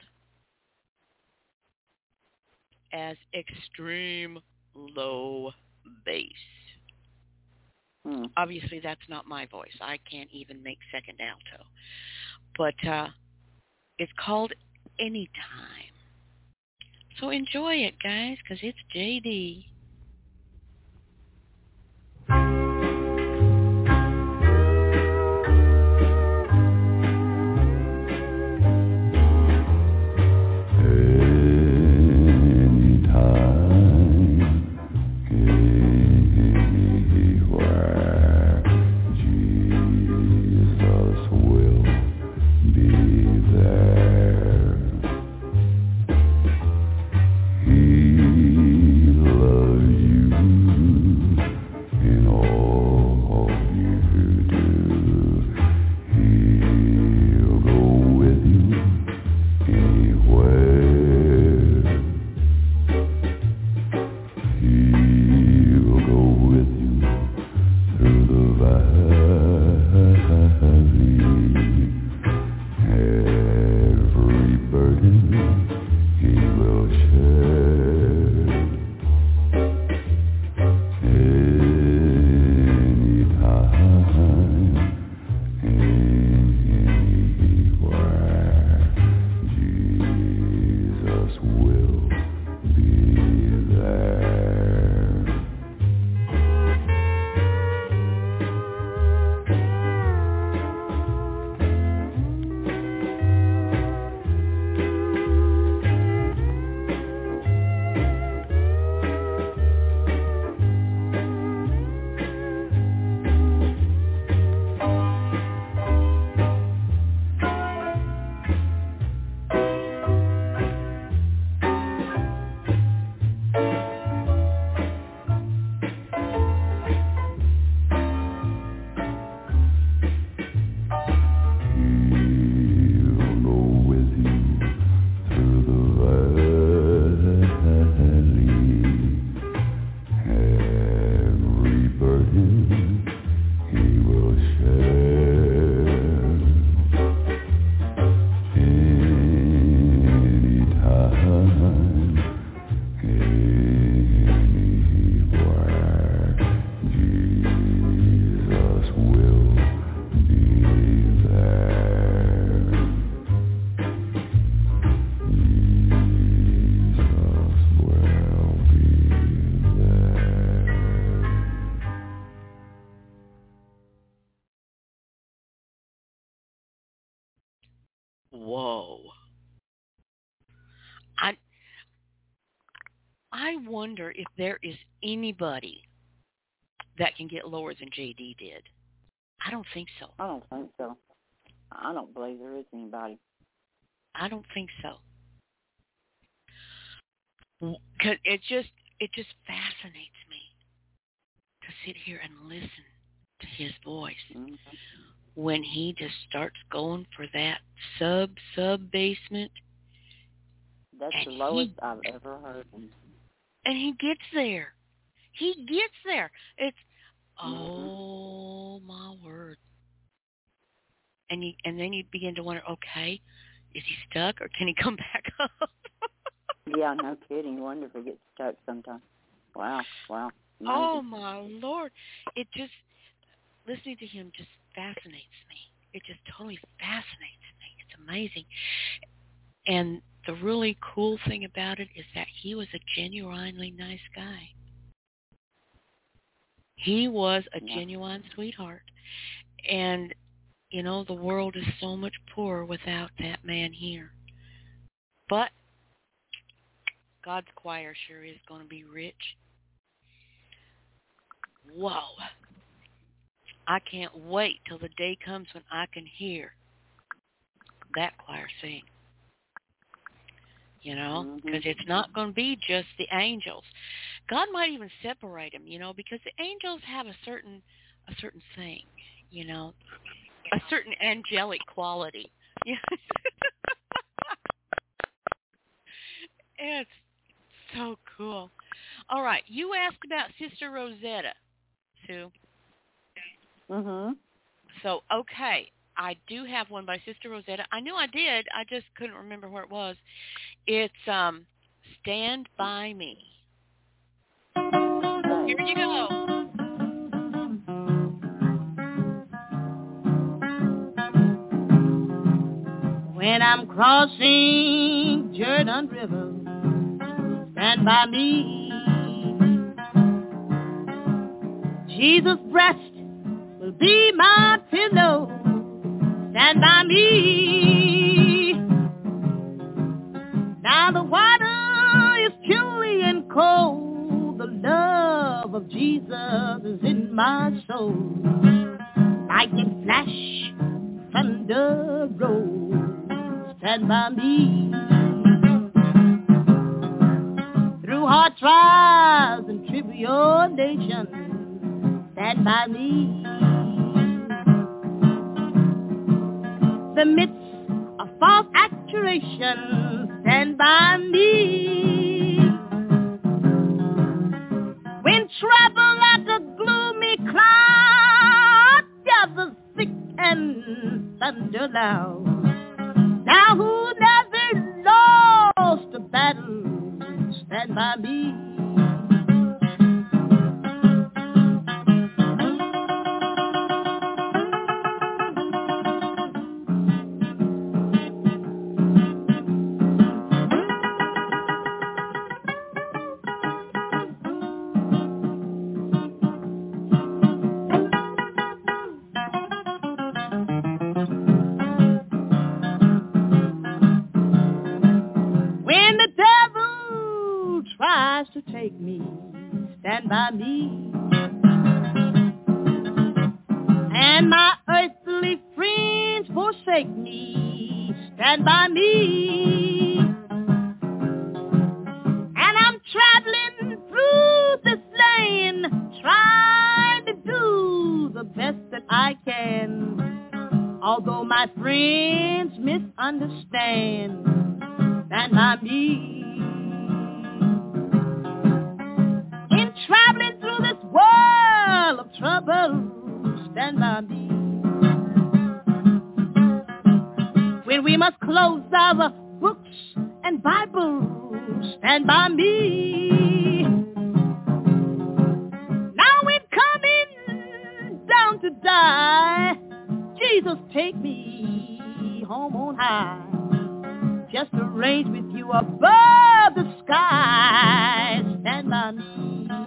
as extreme low bass. Hmm. Obviously, that's not my voice. I can't even make second alto. But uh, it's called Anytime. So enjoy it, guys, because it's J D. Whoa. I I wonder if there is anybody that can get lower than J D did. I don't think so. I don't think so. I don't believe there is anybody. I don't think so. Cause it just it just fascinates me to sit here and listen his voice. Mm-hmm. When he just starts going for that sub, sub basement. That's and the lowest he, I've ever heard him. And he gets there. He gets there. It's, Mm-hmm. oh, my word. And you, and then you begin to wonder, okay, is he stuck or can he come back up? Yeah, no kidding. You wonder if he gets stuck sometime. Wow, wow. Amazing. Oh, my Lord. It just, listening to him just fascinates me. It just totally fascinates me. It's amazing. And the really cool thing about it is that he was a genuinely nice guy. He was a Yeah. genuine sweetheart. And, you know, the world is so much poorer without that man here. But God's choir sure is going to be rich. Whoa. I can't wait till the day comes when I can hear that choir sing. You know, because mm-hmm. it's not going to be just the angels. God might even separate them, you know, because the angels have a certain a certain thing, you know, a certain angelic quality. It's so cool. All right, you asked about Sister Rosetta, Sue. Mm-hmm. So, okay, I do have one by Sister Rosetta. I knew I did. I just couldn't remember where it was. It's um, Stand By Me. Here you go. When I'm crossing Jordan River, stand by me. Jesus' breast will be my pillow. Stand by me. Now the water is chilly and cold. The love of Jesus is in my soul. Lightning flash, thunder roll. Stand by me. Through hard trials and tribulations, stand by me. The midst of false accusation, stand by me. When trouble like a gloomy cloud gathers thick and thunder loud, now who never lost a battle, stand by me. To take me, stand by me. And my earthly friends forsake me, stand by me. And I'm traveling through this lane, trying to do the best that I can. Although my friends misunderstand, stand by me. Traveling through this world of trouble, stand by me. When we must close our books and Bibles, stand by me. Now we're coming down to die. Jesus, take me home on high. Just arrange with you above the sky, stand by me.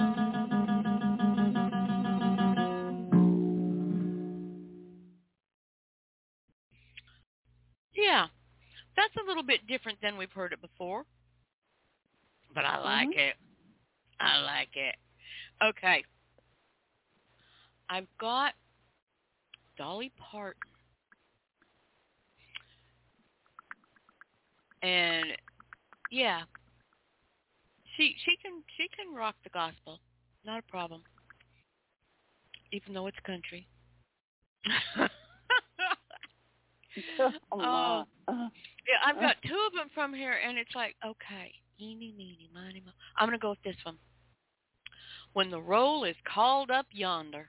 Yeah, that's a little bit different than we've heard it before, but I like mm-hmm. it. I like it. Okay, I've got Dolly Parton, and yeah, she she can she can rock the gospel, not a problem. even though it's country. Oh, oh, my. yeah, I've got two of them from here, and it's like, okay, eeny, meeny, miny, mo. I'm going to go with this one. When the roll is called up yonder.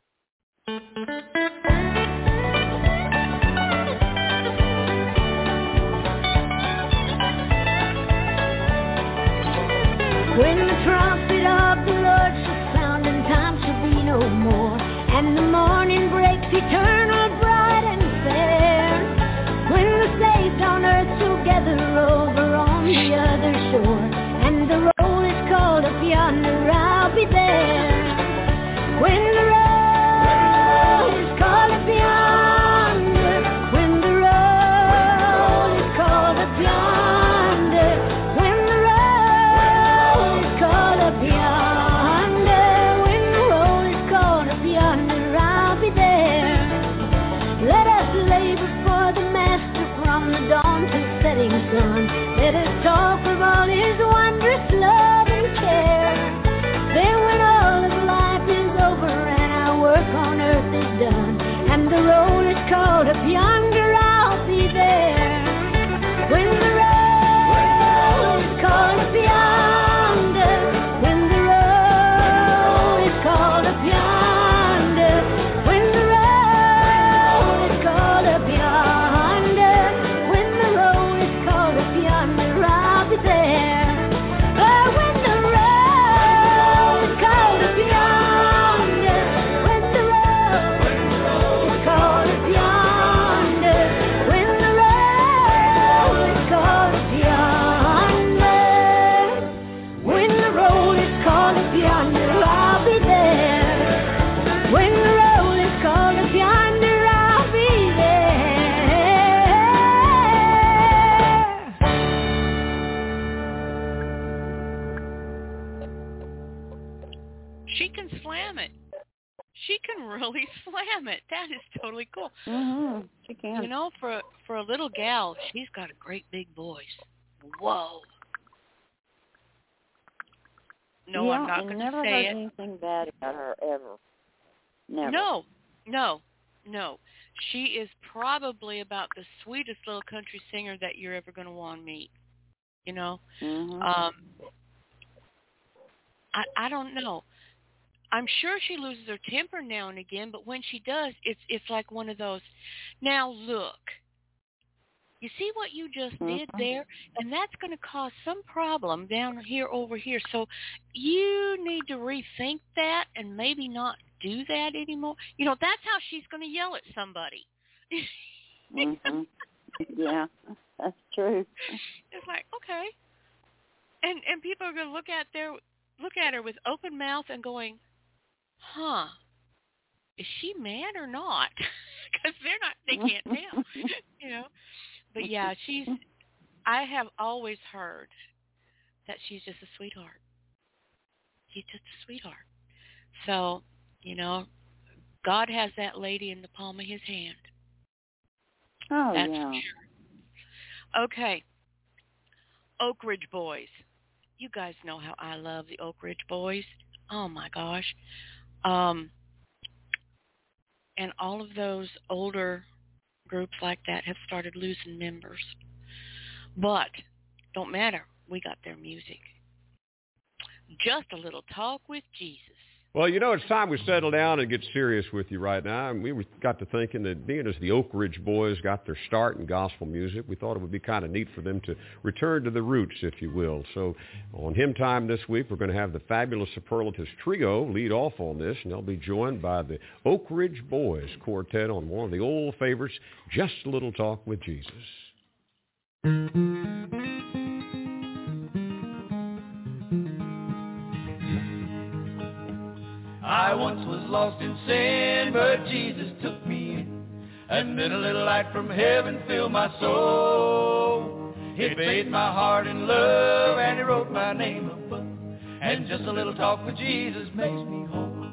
When the trumpet of the Lord shall sound and time shall be no more, and the morning breaks eternal, bright and fair, when the saved on earth shall gather over on the other shore, and the roll is called up yonder, I'll be there. When the roll is called up yonder, when the roll is called up yonder, when the roll is called up yonder, when the roll is called up yonder, I'll be there. Let us labor for the Master from the dawn to setting sun. Let us talk of all His wondrous love and care. Then when all of life is over and our work on earth is done, and the roll is called up yonder, I'll be there. When the roll is called up yonder, when the roll is called up yonder, when the roll is called up yonder, when the roll is called up yonder, I'll be there. Oh, when the roll is called up yonder, when the roll is called up yonder, when the roll is called up yonder, when the roll is called up yonder, I'll be there. When the roll is called up yonder, I'll be there. She can slam it. She can really slam it. That is totally cool. Mm-hmm. She can. You know, for for a little gal, she's got a great big voice. Whoa. No, yeah, I'm not I going never to say heard it. anything bad about her ever. Never. No, no, no. She is probably about the sweetest little country singer that you're ever going to want to meet. You know, Mm-hmm. um, I I don't know. I'm sure she loses her temper now and again, but when she does, it's it's like one of those. Now look, you see what you just Mm-hmm. did there, and that's going to cause some problem down here over here. So you need to rethink that and maybe not do that anymore. You know, that's how she's going to yell at somebody. Mm-hmm. Yeah, that's true. It's like, okay, and and people are going to look at their look at her with open mouth and going, huh, is she mad or not? Because they're not, they can't tell, you know. But yeah, she's, I have always heard that she's just a sweetheart. She's just a sweetheart. So, you know, God has that lady in the palm of His hand. Oh, That's yeah. for sure. Okay. Oak Ridge Boys. You guys know how I love the Oak Ridge Boys. Oh, my gosh. Um, and all of those older groups like that have started losing members. But don't matter. We got their music. Just a little talk with Jesus. Well, you know, it's time we settle down and get serious with you right now. And we got to thinking that being as the Oak Ridge Boys got their start in gospel music, we thought it would be kind of neat for them to return to the roots, if you will. So on Hymn Time this week, we're going to have the fabulous Superlatives Trio lead off on this, and they'll be joined by the Oak Ridge Boys Quartet on one of the old favorites, Just a Little Talk with Jesus. I once was lost in sin, but Jesus took me in, and then a little light from heaven filled my soul. He bathed my heart in love, and He wrote my name above, and just a little talk with Jesus makes me whole.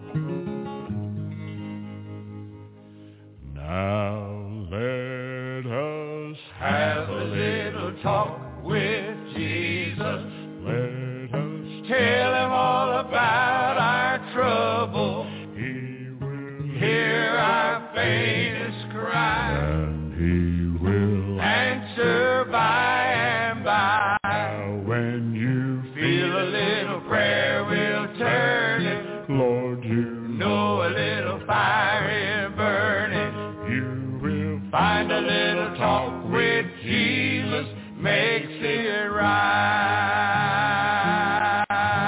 Now let us have a little talk with Jesus. Let us tell Him all about our trouble. He will Find a little talk with Jesus makes it right.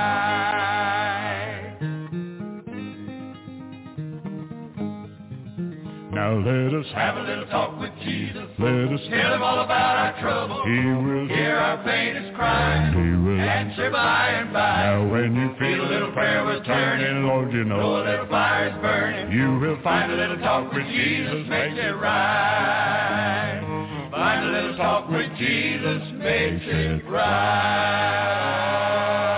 Now let us have a little talk with Jesus. Let us tell him all about our trouble. He will hear our faintest cry. He will answer by and by. Now when you feel a little prayer was turning, Lord, you know, know a little fire is burning. You will find a little talk with Jesus makes it right. Find a little talk with Jesus makes it right.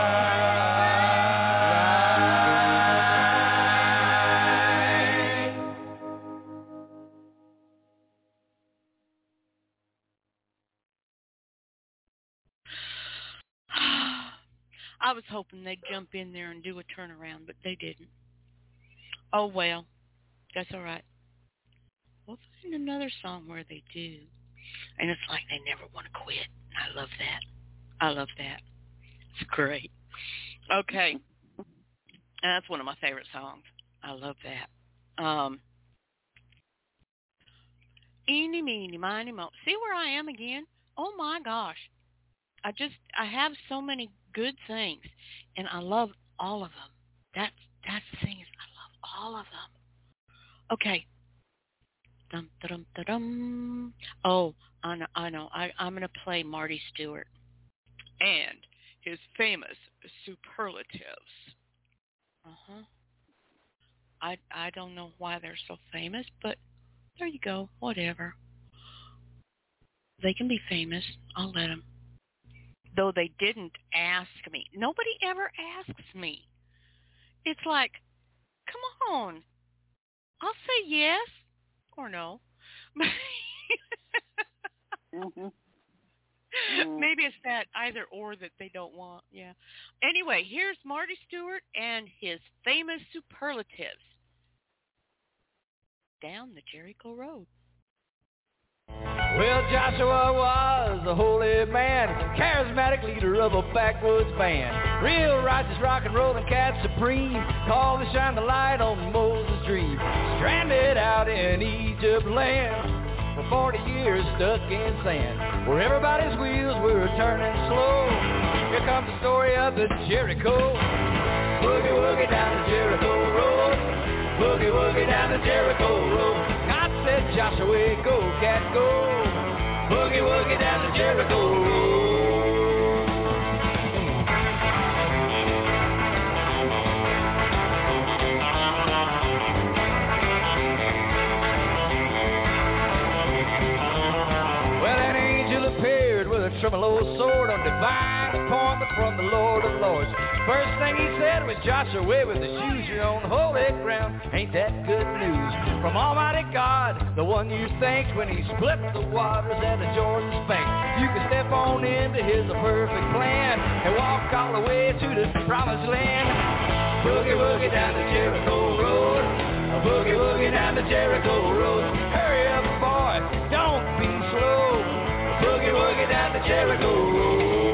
I was hoping they'd jump in there and do a turnaround, but they didn't. Oh, well, that's all right. We'll find another song where they do. And it's like they never want to quit. I love that. I love that. It's great. Okay. That's one of my favorite songs. I love that. Um, Eeny, meeny, miny, mo. See where I am again? Oh, my gosh. I just, I have so many good things, and I love all of them. That's, that's the thing is I love all of them. Okay. Dum, dum, dum, dum. Oh, I know, I know. I, I'm going to play Marty Stewart and his famous superlatives. Uh-huh. I, I don't know why they're so famous, but there you go. Whatever. They can be famous. I'll let them. Though they didn't ask me. Nobody ever asks me. It's like, come on. I'll say yes or no. mm-hmm. Maybe it's that either or that they don't want. Yeah. Anyway, here's Marty Stewart and his famous superlatives. Down the Jericho Road. Well, Joshua was a holy man, charismatic leader of a backwoods band. Real righteous rock and rollin' cat supreme, called to shine the light on Moses' dream. Stranded out in Egypt land, for forty years stuck in sand, where everybody's wheels were turning slow. Here comes the story of the Jericho. Boogie woogie down the Jericho Road. Boogie woogie down the Jericho Road. God said, Joshua, go, cat, go. Boogie woogie down the Jericho Road. Well, an angel appeared with a tremolo sword on divine appointment from the Lord of Lords. First thing he said was, Joshua, with the shoes, you're on holy ground. Ain't that good news? From Almighty God, the one you thanked when he split the waters at the Jordan's bank. You can step on into his perfect plan and walk all the way to the promised land. Boogie woogie down the Jericho Road. Boogie woogie down the Jericho Road. Hurry up, boy, don't be slow. Boogie woogie down the Jericho Road.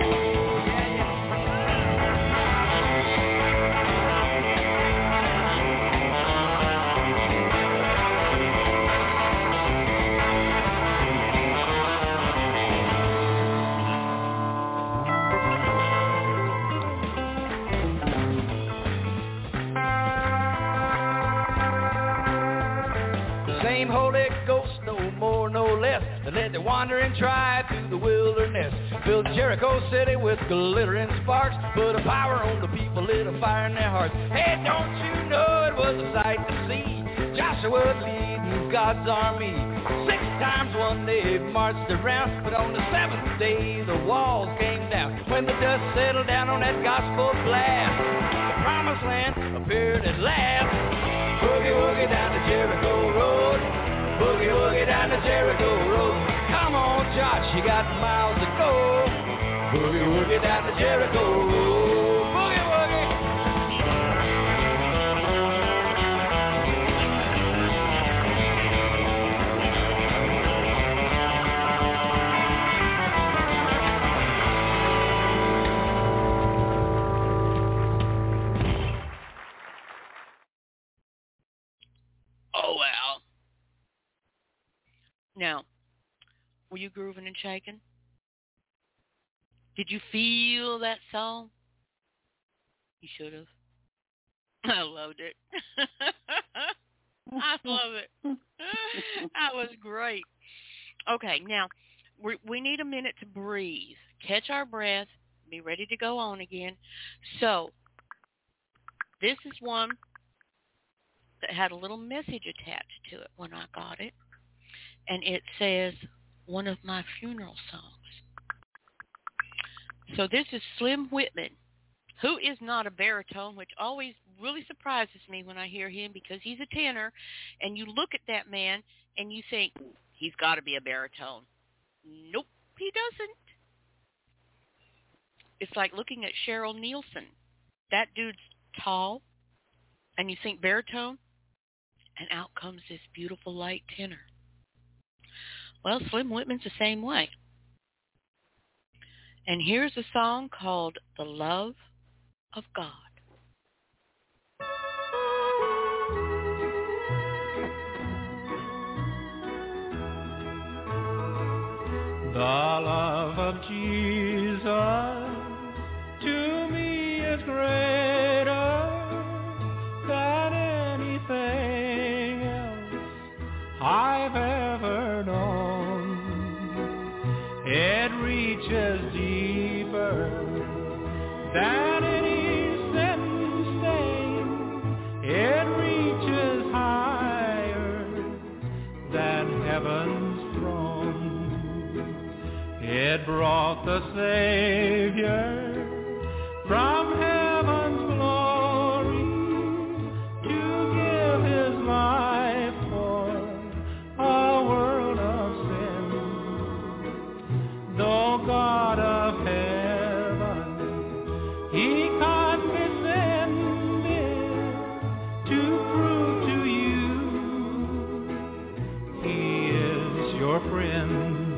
Holy Ghost, no more, no less, that led the wandering tribe through the wilderness. Filled Jericho City with glittering sparks, put a power on the people, lit a fire in their hearts. Hey, don't you know it was a sight to see? Joshua leading God's army. Six times one day it marched around, but on the seventh day the walls came down. When the dust settled down on that gospel blast, the promised land appeared at last. Boogie woogie down the Jericho Road. Boogie woogie down the Jericho Road. Come on, Josh, you got miles to go. Boogie woogie down the Jericho Road. Boogie woogie. Now, were you grooving and shaking? Did you feel that song? You should have. I loved it. I love it. That was great. Okay, now, we we need a minute to breathe, catch our breath, be ready to go on again. So, this is one that had a little message attached to it when I got it. And it says, one of my funeral songs. So this is Slim Whitman, who is not a baritone, which always really surprises me when I hear him because he's a tenor. And you look at that man and you think, he's got to be a baritone. Nope, he doesn't. It's like looking at Cheryl Nielsen. That dude's tall, and you think baritone, and out comes this beautiful light tenor. Well, Slim Whitman's the same way. And here's a song called The Love of God. The love of Jesus to me is greater than anything else I've ever known. It reaches deeper than any sin stain. It reaches higher than heaven's throne. It brought the Savior from heaven's glory to give his life for a world of sin. Though God of heaven, he condescended to prove to you he is your friend.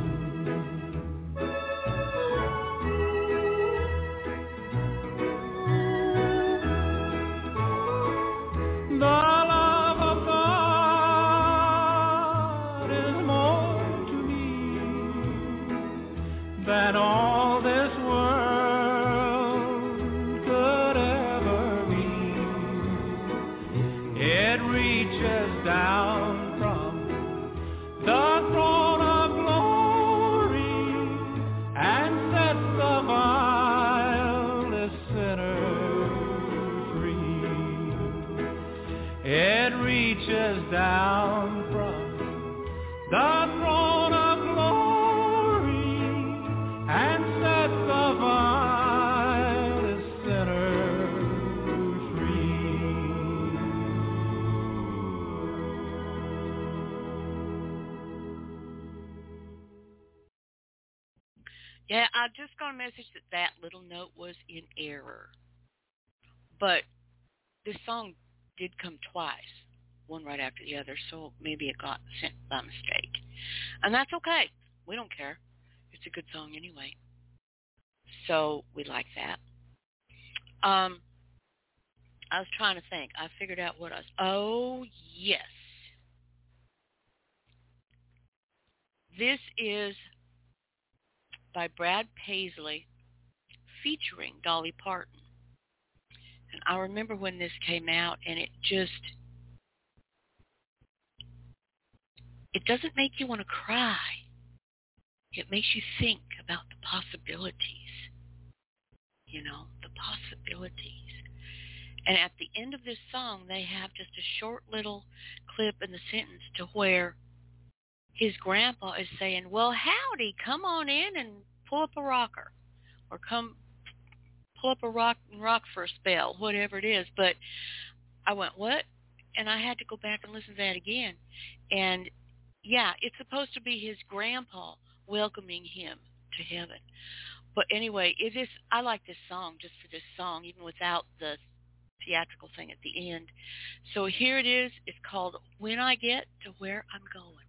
Than all this world could ever be. It reaches down from the throne of glory and sets the vilest sinner free. It reaches down from the throne of and set the vilest sinner free. Yeah, I just got a message that that little note was in error. But this song did come twice, one right after the other, so maybe it got sent by mistake. And that's okay. We don't care. It's a good song anyway. So we like that. Um, I was trying to think. I figured out what I was... Oh, yes. This is by Brad Paisley featuring Dolly Parton. And I remember when this came out, and it just... It doesn't make you want to cry. It makes you think about the possibilities, you know, the possibilities. And at the end of this song, they have just a short little clip in the sentence to where his grandpa is saying, well, howdy, come on in and pull up a rocker, or come pull up a rock and rock for a spell, whatever it is. But I went, what? And I had to go back and listen to that again. And, yeah, it's supposed to be his grandpa welcoming him to heaven. But anyway, it is. I like this song just for this song, even without the theatrical thing at the end. So here it is. It's called When I Get to Where I'm Going.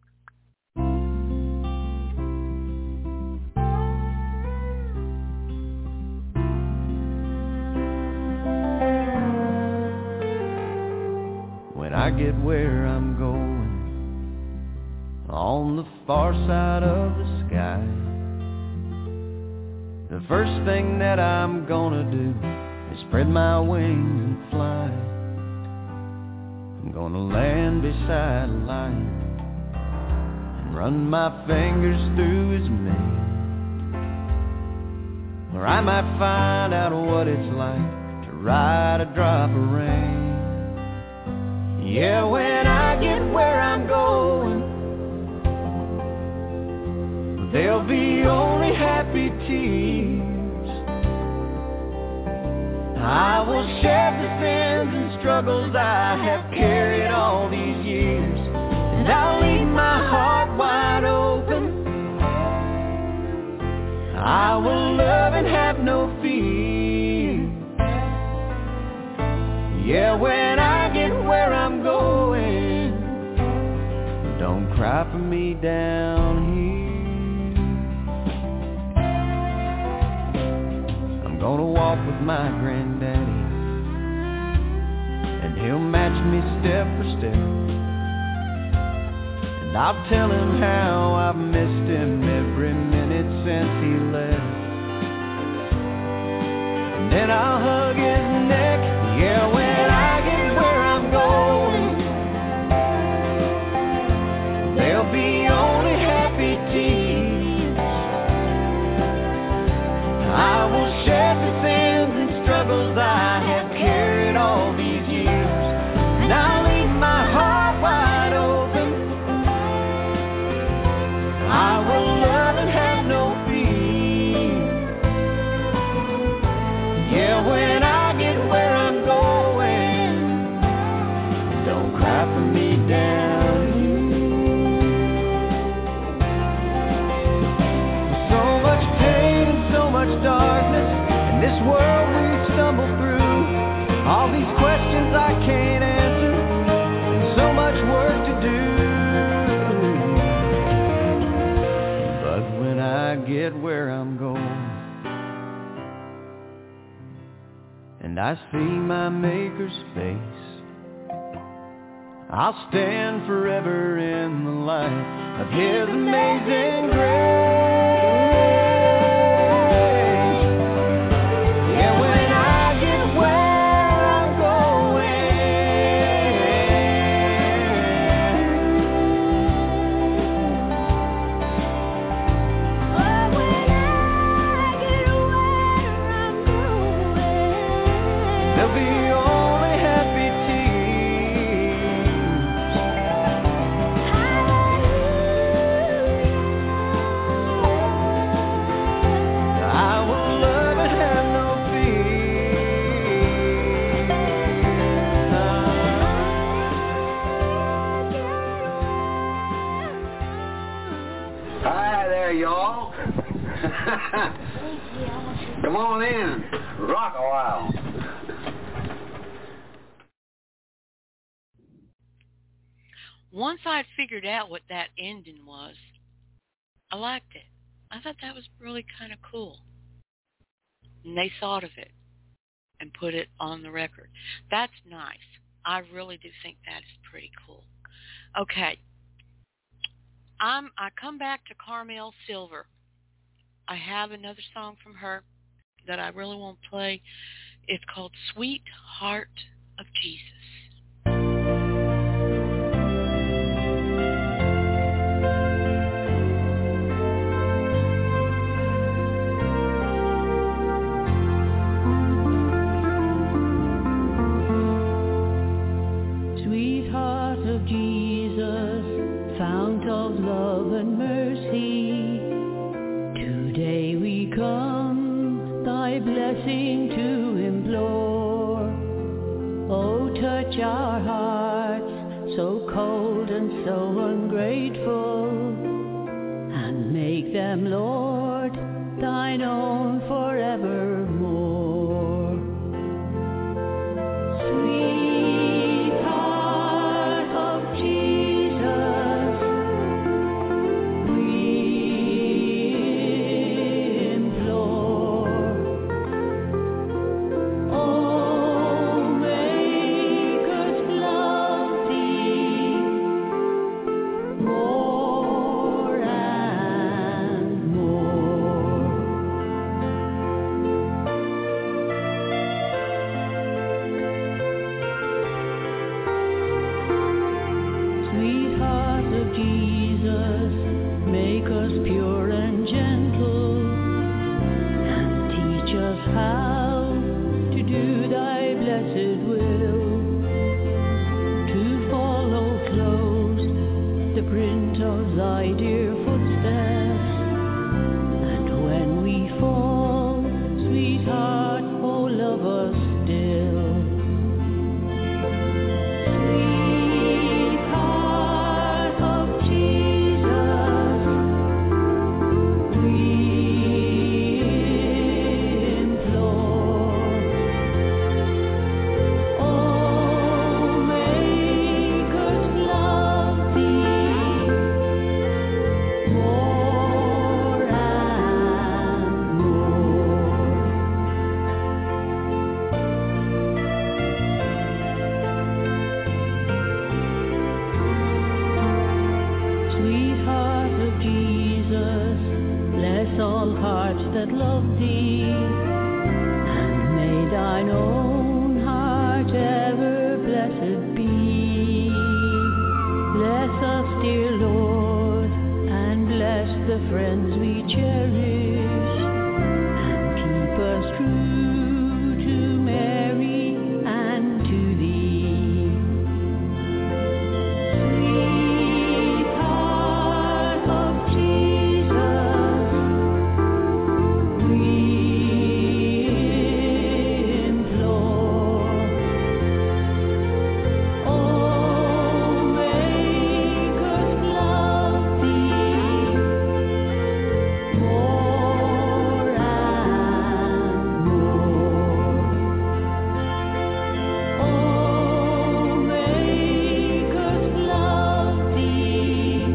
When I get where I'm going, on the far side of the sky. The first thing that I'm gonna do is spread my wings and fly. I'm gonna land beside a lion and run my fingers through his mane, where I might find out what it's like to ride a drop of rain. Yeah, when I get where I'm going, there'll be only happy tears. I will shed the sins and struggles I have carried all these years, and I'll leave my heart wide open. I will love and have no fear. Yeah, when I get where I'm going, don't cry for me down here. I'm gonna walk with my granddaddy, and he'll match me step for step. And I'll tell him how I've missed him every minute since he left. And then I'll hug his neck. Yeah, when I get where I'm going, there'll be only happy tears. I will shed the sins and struggles I have carried all these years, and I'll leave my heart wide open. I will love and have no fear. Yeah, when I get where I'm going, don't cry for me down here. So much pain and so much darkness in this world we stumble through. All these questions I can't answer, and so much work to do. But when I get where I'm going, and I see my Maker's face, I'll stand forever in the light of His amazing grace. Yeah, when I get where I'm there'll be only happy tears. I will love and have no fear. Hi there, y'all. Come on in. Rock a while. Once I'd figured out what that ending was, I liked it. I thought that was really kind of cool. And they thought of it and put it on the record. That's nice. I really do think that is pretty cool. Okay. I'm, I come back to Carmel Silver. I have another song from her that I really won't play. It's called Sweet Heart of Jesus. Sweetheart of Jesus, fount of love and mercy, today we come thy blessing to implore. Oh, touch our hearts, so cold and so ungrateful, and make them, Lord, thine own forevermore. Sweetheart of Jesus, we implore. Oh, make us love thee more. much that loved thee, and may thine own heart ever blessed be. Bless us, dear Lord, and bless the friends we cherish, and keep us true to Mary and to thee. Sweetheart of Jesus, we implore. Oh, make us love thee more and more. Oh, make us love thee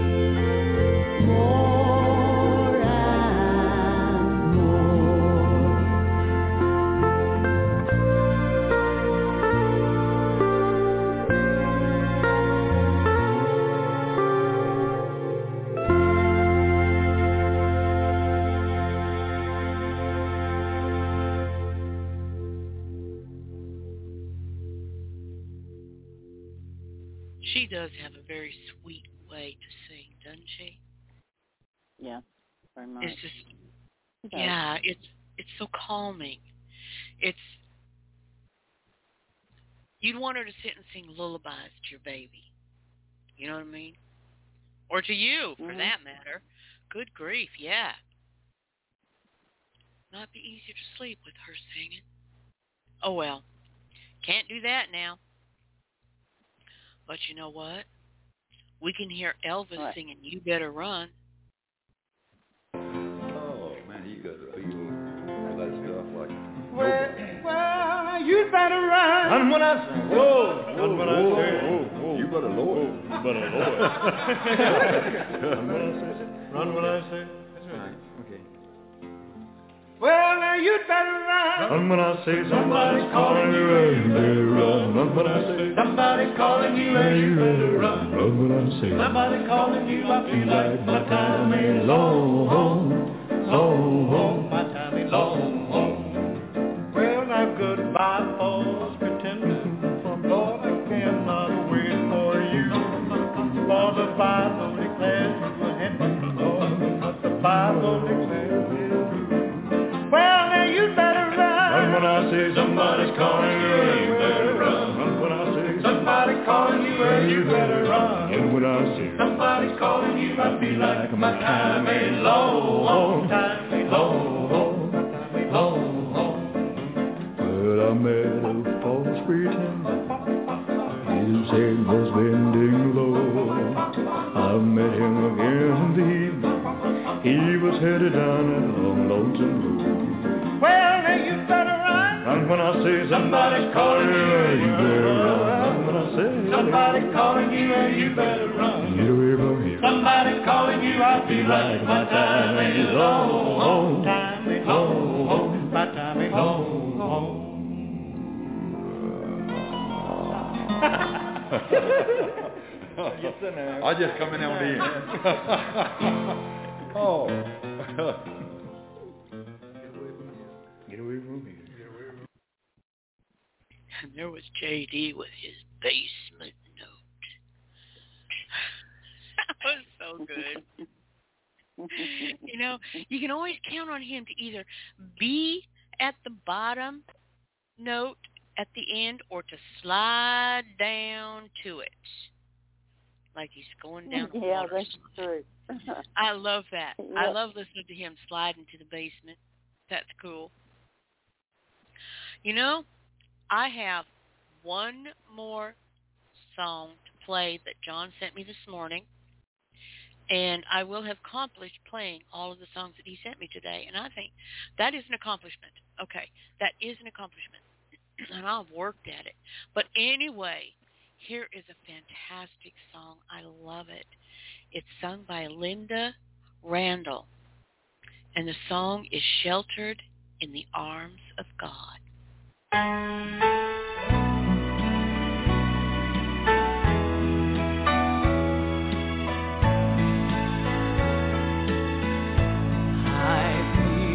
more and more. She does have a very sweet way to sing, doesn't she? Yeah, very much. It's just, She does. yeah, it's it's so calming. It's, you'd want her to sit and sing lullabies to your baby. You know what I mean? Or to you, for Mhm. that matter. Good grief, yeah. Might be easier to sleep with her singing. Oh, well. Can't do that now. But you know what? We can hear Elvis What? singing You Better Run. Oh, man, you got to feel all that stuff like Well, nobody. well, you'd better run. Run when I say. Whoa, Run when I whoa, say. whoa, whoa. You better lower it. You better lower it. Run when I say. Run when I say. That's right. Okay. Well, now you'd better run. Run when I say somebody's calling you and you better run. Run when I say somebody's calling you and you better run. Run when I say somebody's calling you. I feel like my time ain't long, long, long. My time ain't long, long. Well, now goodbye, false pretender. Lord, I cannot wait for you. For the Bible declares you will have me, Lord. But the Bible declares you. Well, now you better run. Run when I say somebody's calling you, and you better run. Run when I say somebody's calling you, and you better run. And when I say somebody's calling you, I feel like my time ain't long, time ain't long, time ain't long, long. Well, I met a false pretender. His head was bending low. I met him again the evening. He was headed down that long, lonesome road. Well, now you better run. Run when I say somebody's calling you, and you better run. Run when I say somebody's calling you, and you better run. Get away from here. Somebody's calling you, I feel like my time ain't long, time ain't long, my time ain't long, long. I just come in on the end. Oh. Get away from here. And there was J D with his basement note. That was so good. You know, you can always count on him to either be at the bottom note at the end or to slide down to it. Like he's going down a Yeah, water that's slide. true. I love that. I Yep. love listening to him slide into the basement. That's cool. You know, I have one more song to play that John sent me this morning, and I will have accomplished playing all of the songs that he sent me today, and I think that is an accomplishment. Okay, that is an accomplishment, and I've worked at it. But anyway, here is a fantastic song. I love it. It's sung by Linda Randall, and the song is Sheltered in the Arms of God. I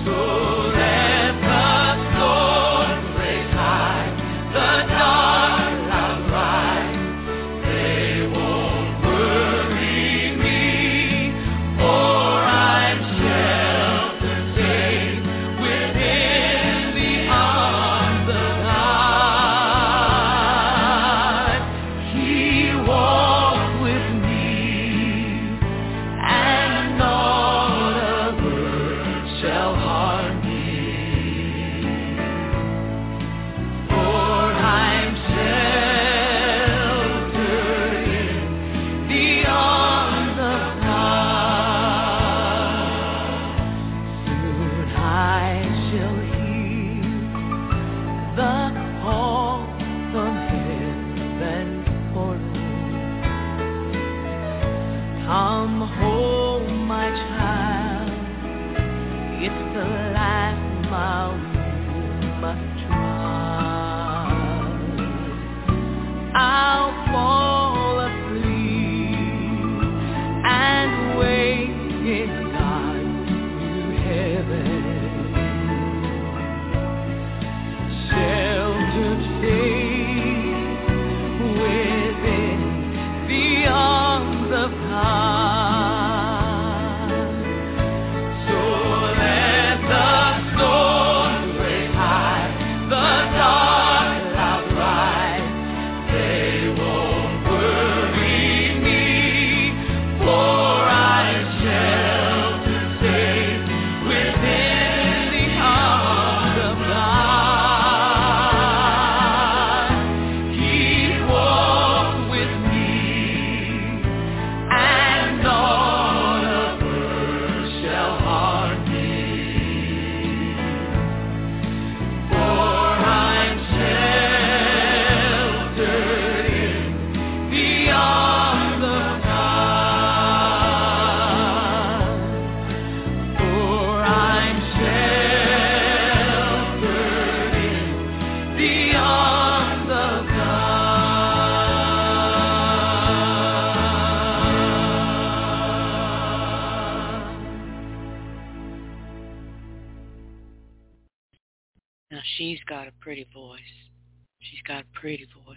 She's got a pretty voice. She's got a pretty voice.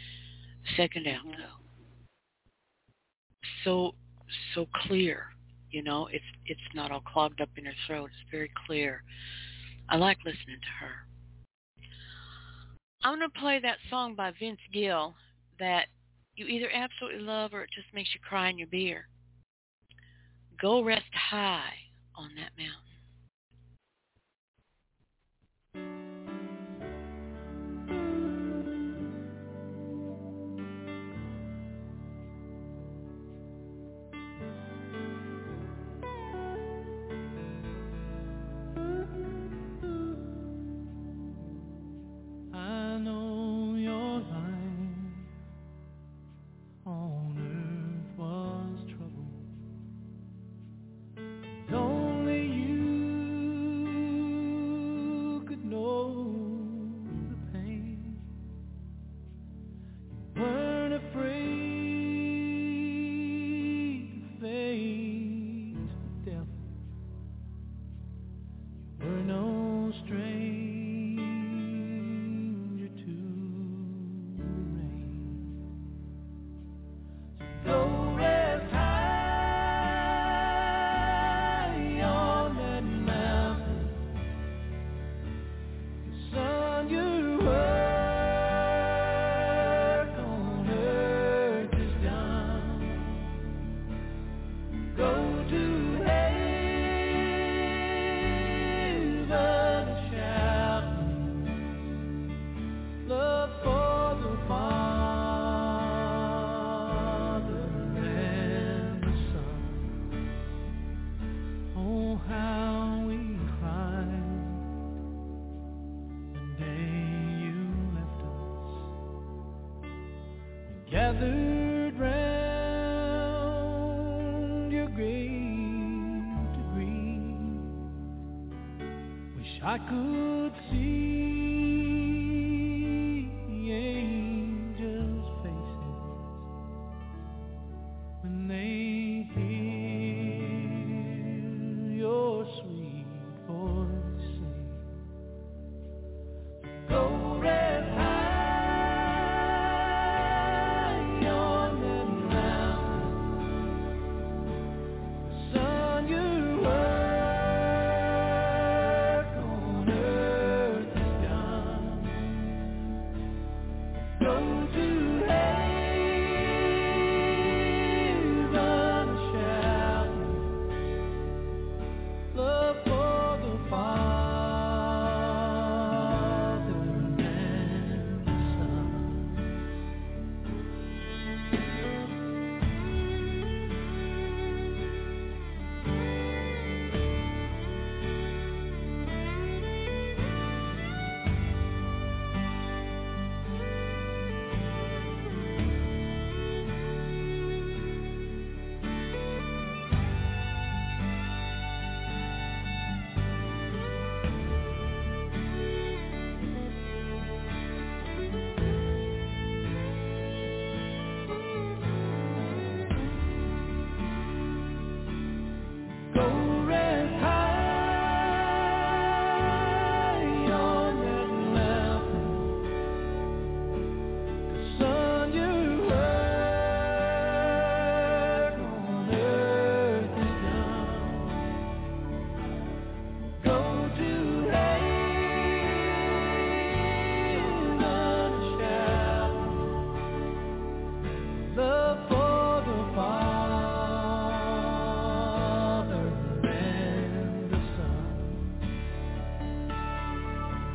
Second alto. So so clear, you know, it's it's not all clogged up in her throat. It's very clear. I like listening to her. I'm going to play that song by Vince Gill that you either absolutely love or it just makes you cry in your beer. Go Rest High on That Mountain. Gathered round your grave to grieve. Wish I could see the angels' faces when they hear your sweet voice.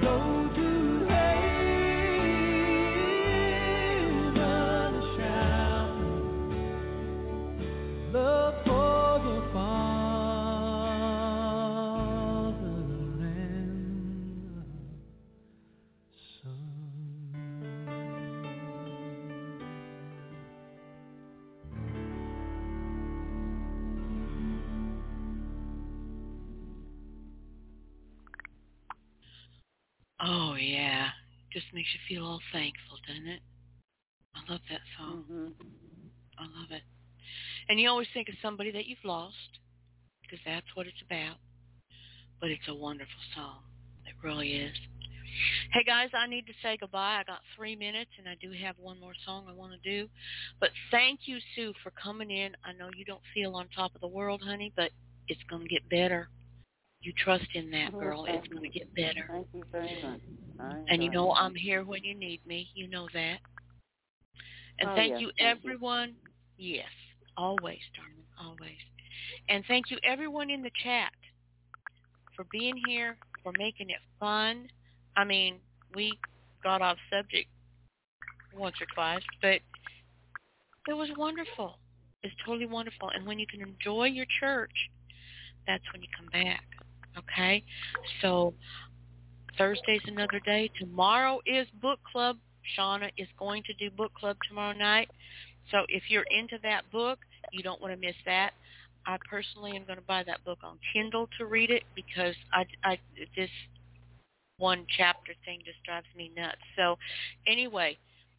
Oh, yeah. Just makes you feel all thankful, doesn't it? I love that song. Mm-hmm. I love it. And you always think of somebody that you've lost, because that's what it's about. But it's a wonderful song. It really is. Hey, guys, I need to say goodbye. I got three minutes, and I do have one more song I want to do. But thank you, Sue, for coming in. I know you don't feel on top of the world, honey, but it's going to get better. You trust in that, girl. It's going to get better. Thank you very much. And you know I'm here when you need me. You know that. And oh, thank yes. you, thank everyone. You. Yes, always, darling, always. And thank you, everyone in the chat, for being here, for making it fun. I mean, we got off subject once or twice, but it was wonderful. It's totally wonderful. And when you can enjoy your church, that's when you come back. Okay? So Thursday's another day. Tomorrow is book club. Shauna is going to do book club tomorrow night. So if you're into that book, you don't want to miss that. I personally am going to buy that book on Kindle to read it because I, I this one chapter thing just drives me nuts. So anyway,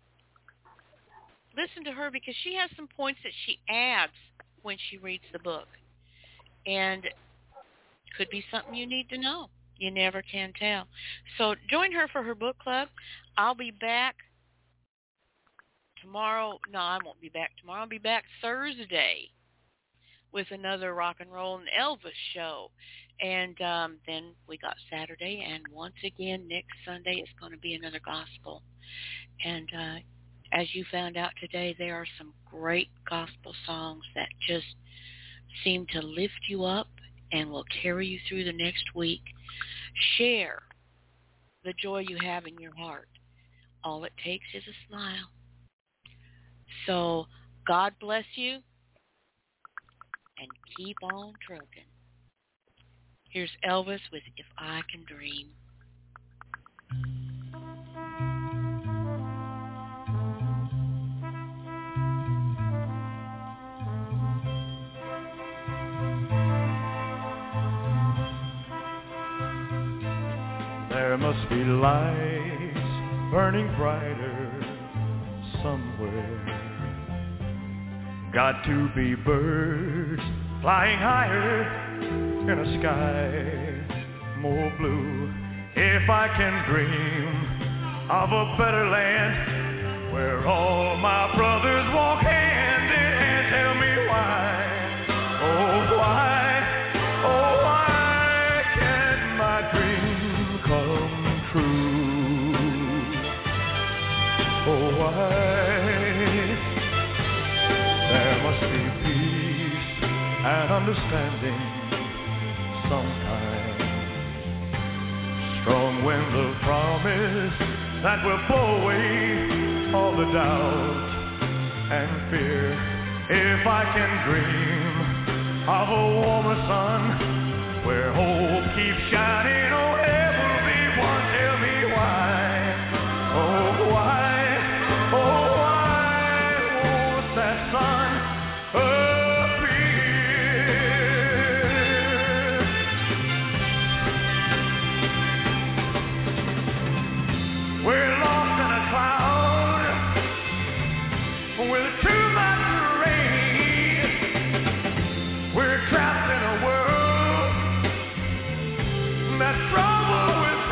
listen to her because she has some points that she adds when she reads the book. And could be something you need to know. You never can tell. So join her for her book club. I'll be back tomorrow. No, I won't be back tomorrow. I'll be back Thursday with another rock and roll and Elvis show. And um, then we got Saturday. And once again, next Sunday, it's going to be another gospel. And uh, as you found out today, there are some great gospel songs that just seem to lift you up and will carry you through the next week. Share the joy you have in your heart. All it takes is a smile. So God bless you and keep on trucking. Here's Elvis with If I Can Dream. There must be lights burning brighter somewhere. Got to be birds flying higher in a sky more blue. If I can dream of a better land where all my brothers walk hand in hand, tell me why, oh why, oh why can't my dream come true? Oh why? There must be peace and understanding sometime. Strong winds of promise that will blow away all the doubt and fear. If I can dream of a warmer sun where hope keeps shining, oh heavenly one, tell me why, oh why, oh why won't that sun appear? We're lost in a cloud with too much rain. We're trapped in a world that's troubled with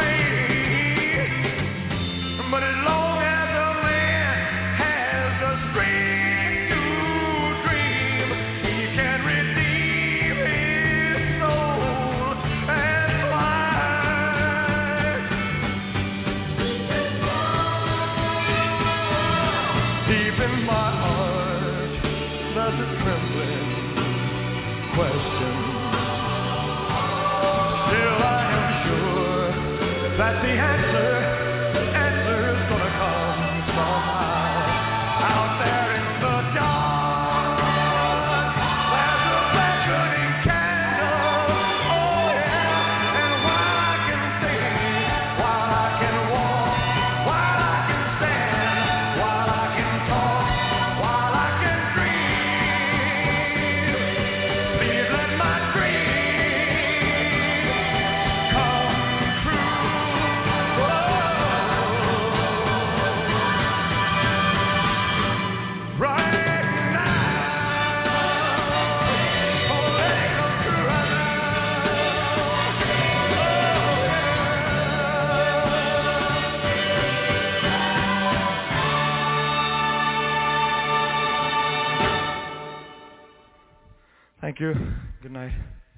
pain. But as long as a man has the strength to dream, he can redeem his soul and fly. Deep in my heart, there's a trembling question. Still I am sure that the answer, the answer's gonna come somehow. Out there in the dark, there's a blackening candle. Oh yeah, and while I can sing, while I can walk, while I can stand, while I can talk, while I can dream, please let my dreams come true. Oh, right now, oh, let it come true right now. Thank you. Good night.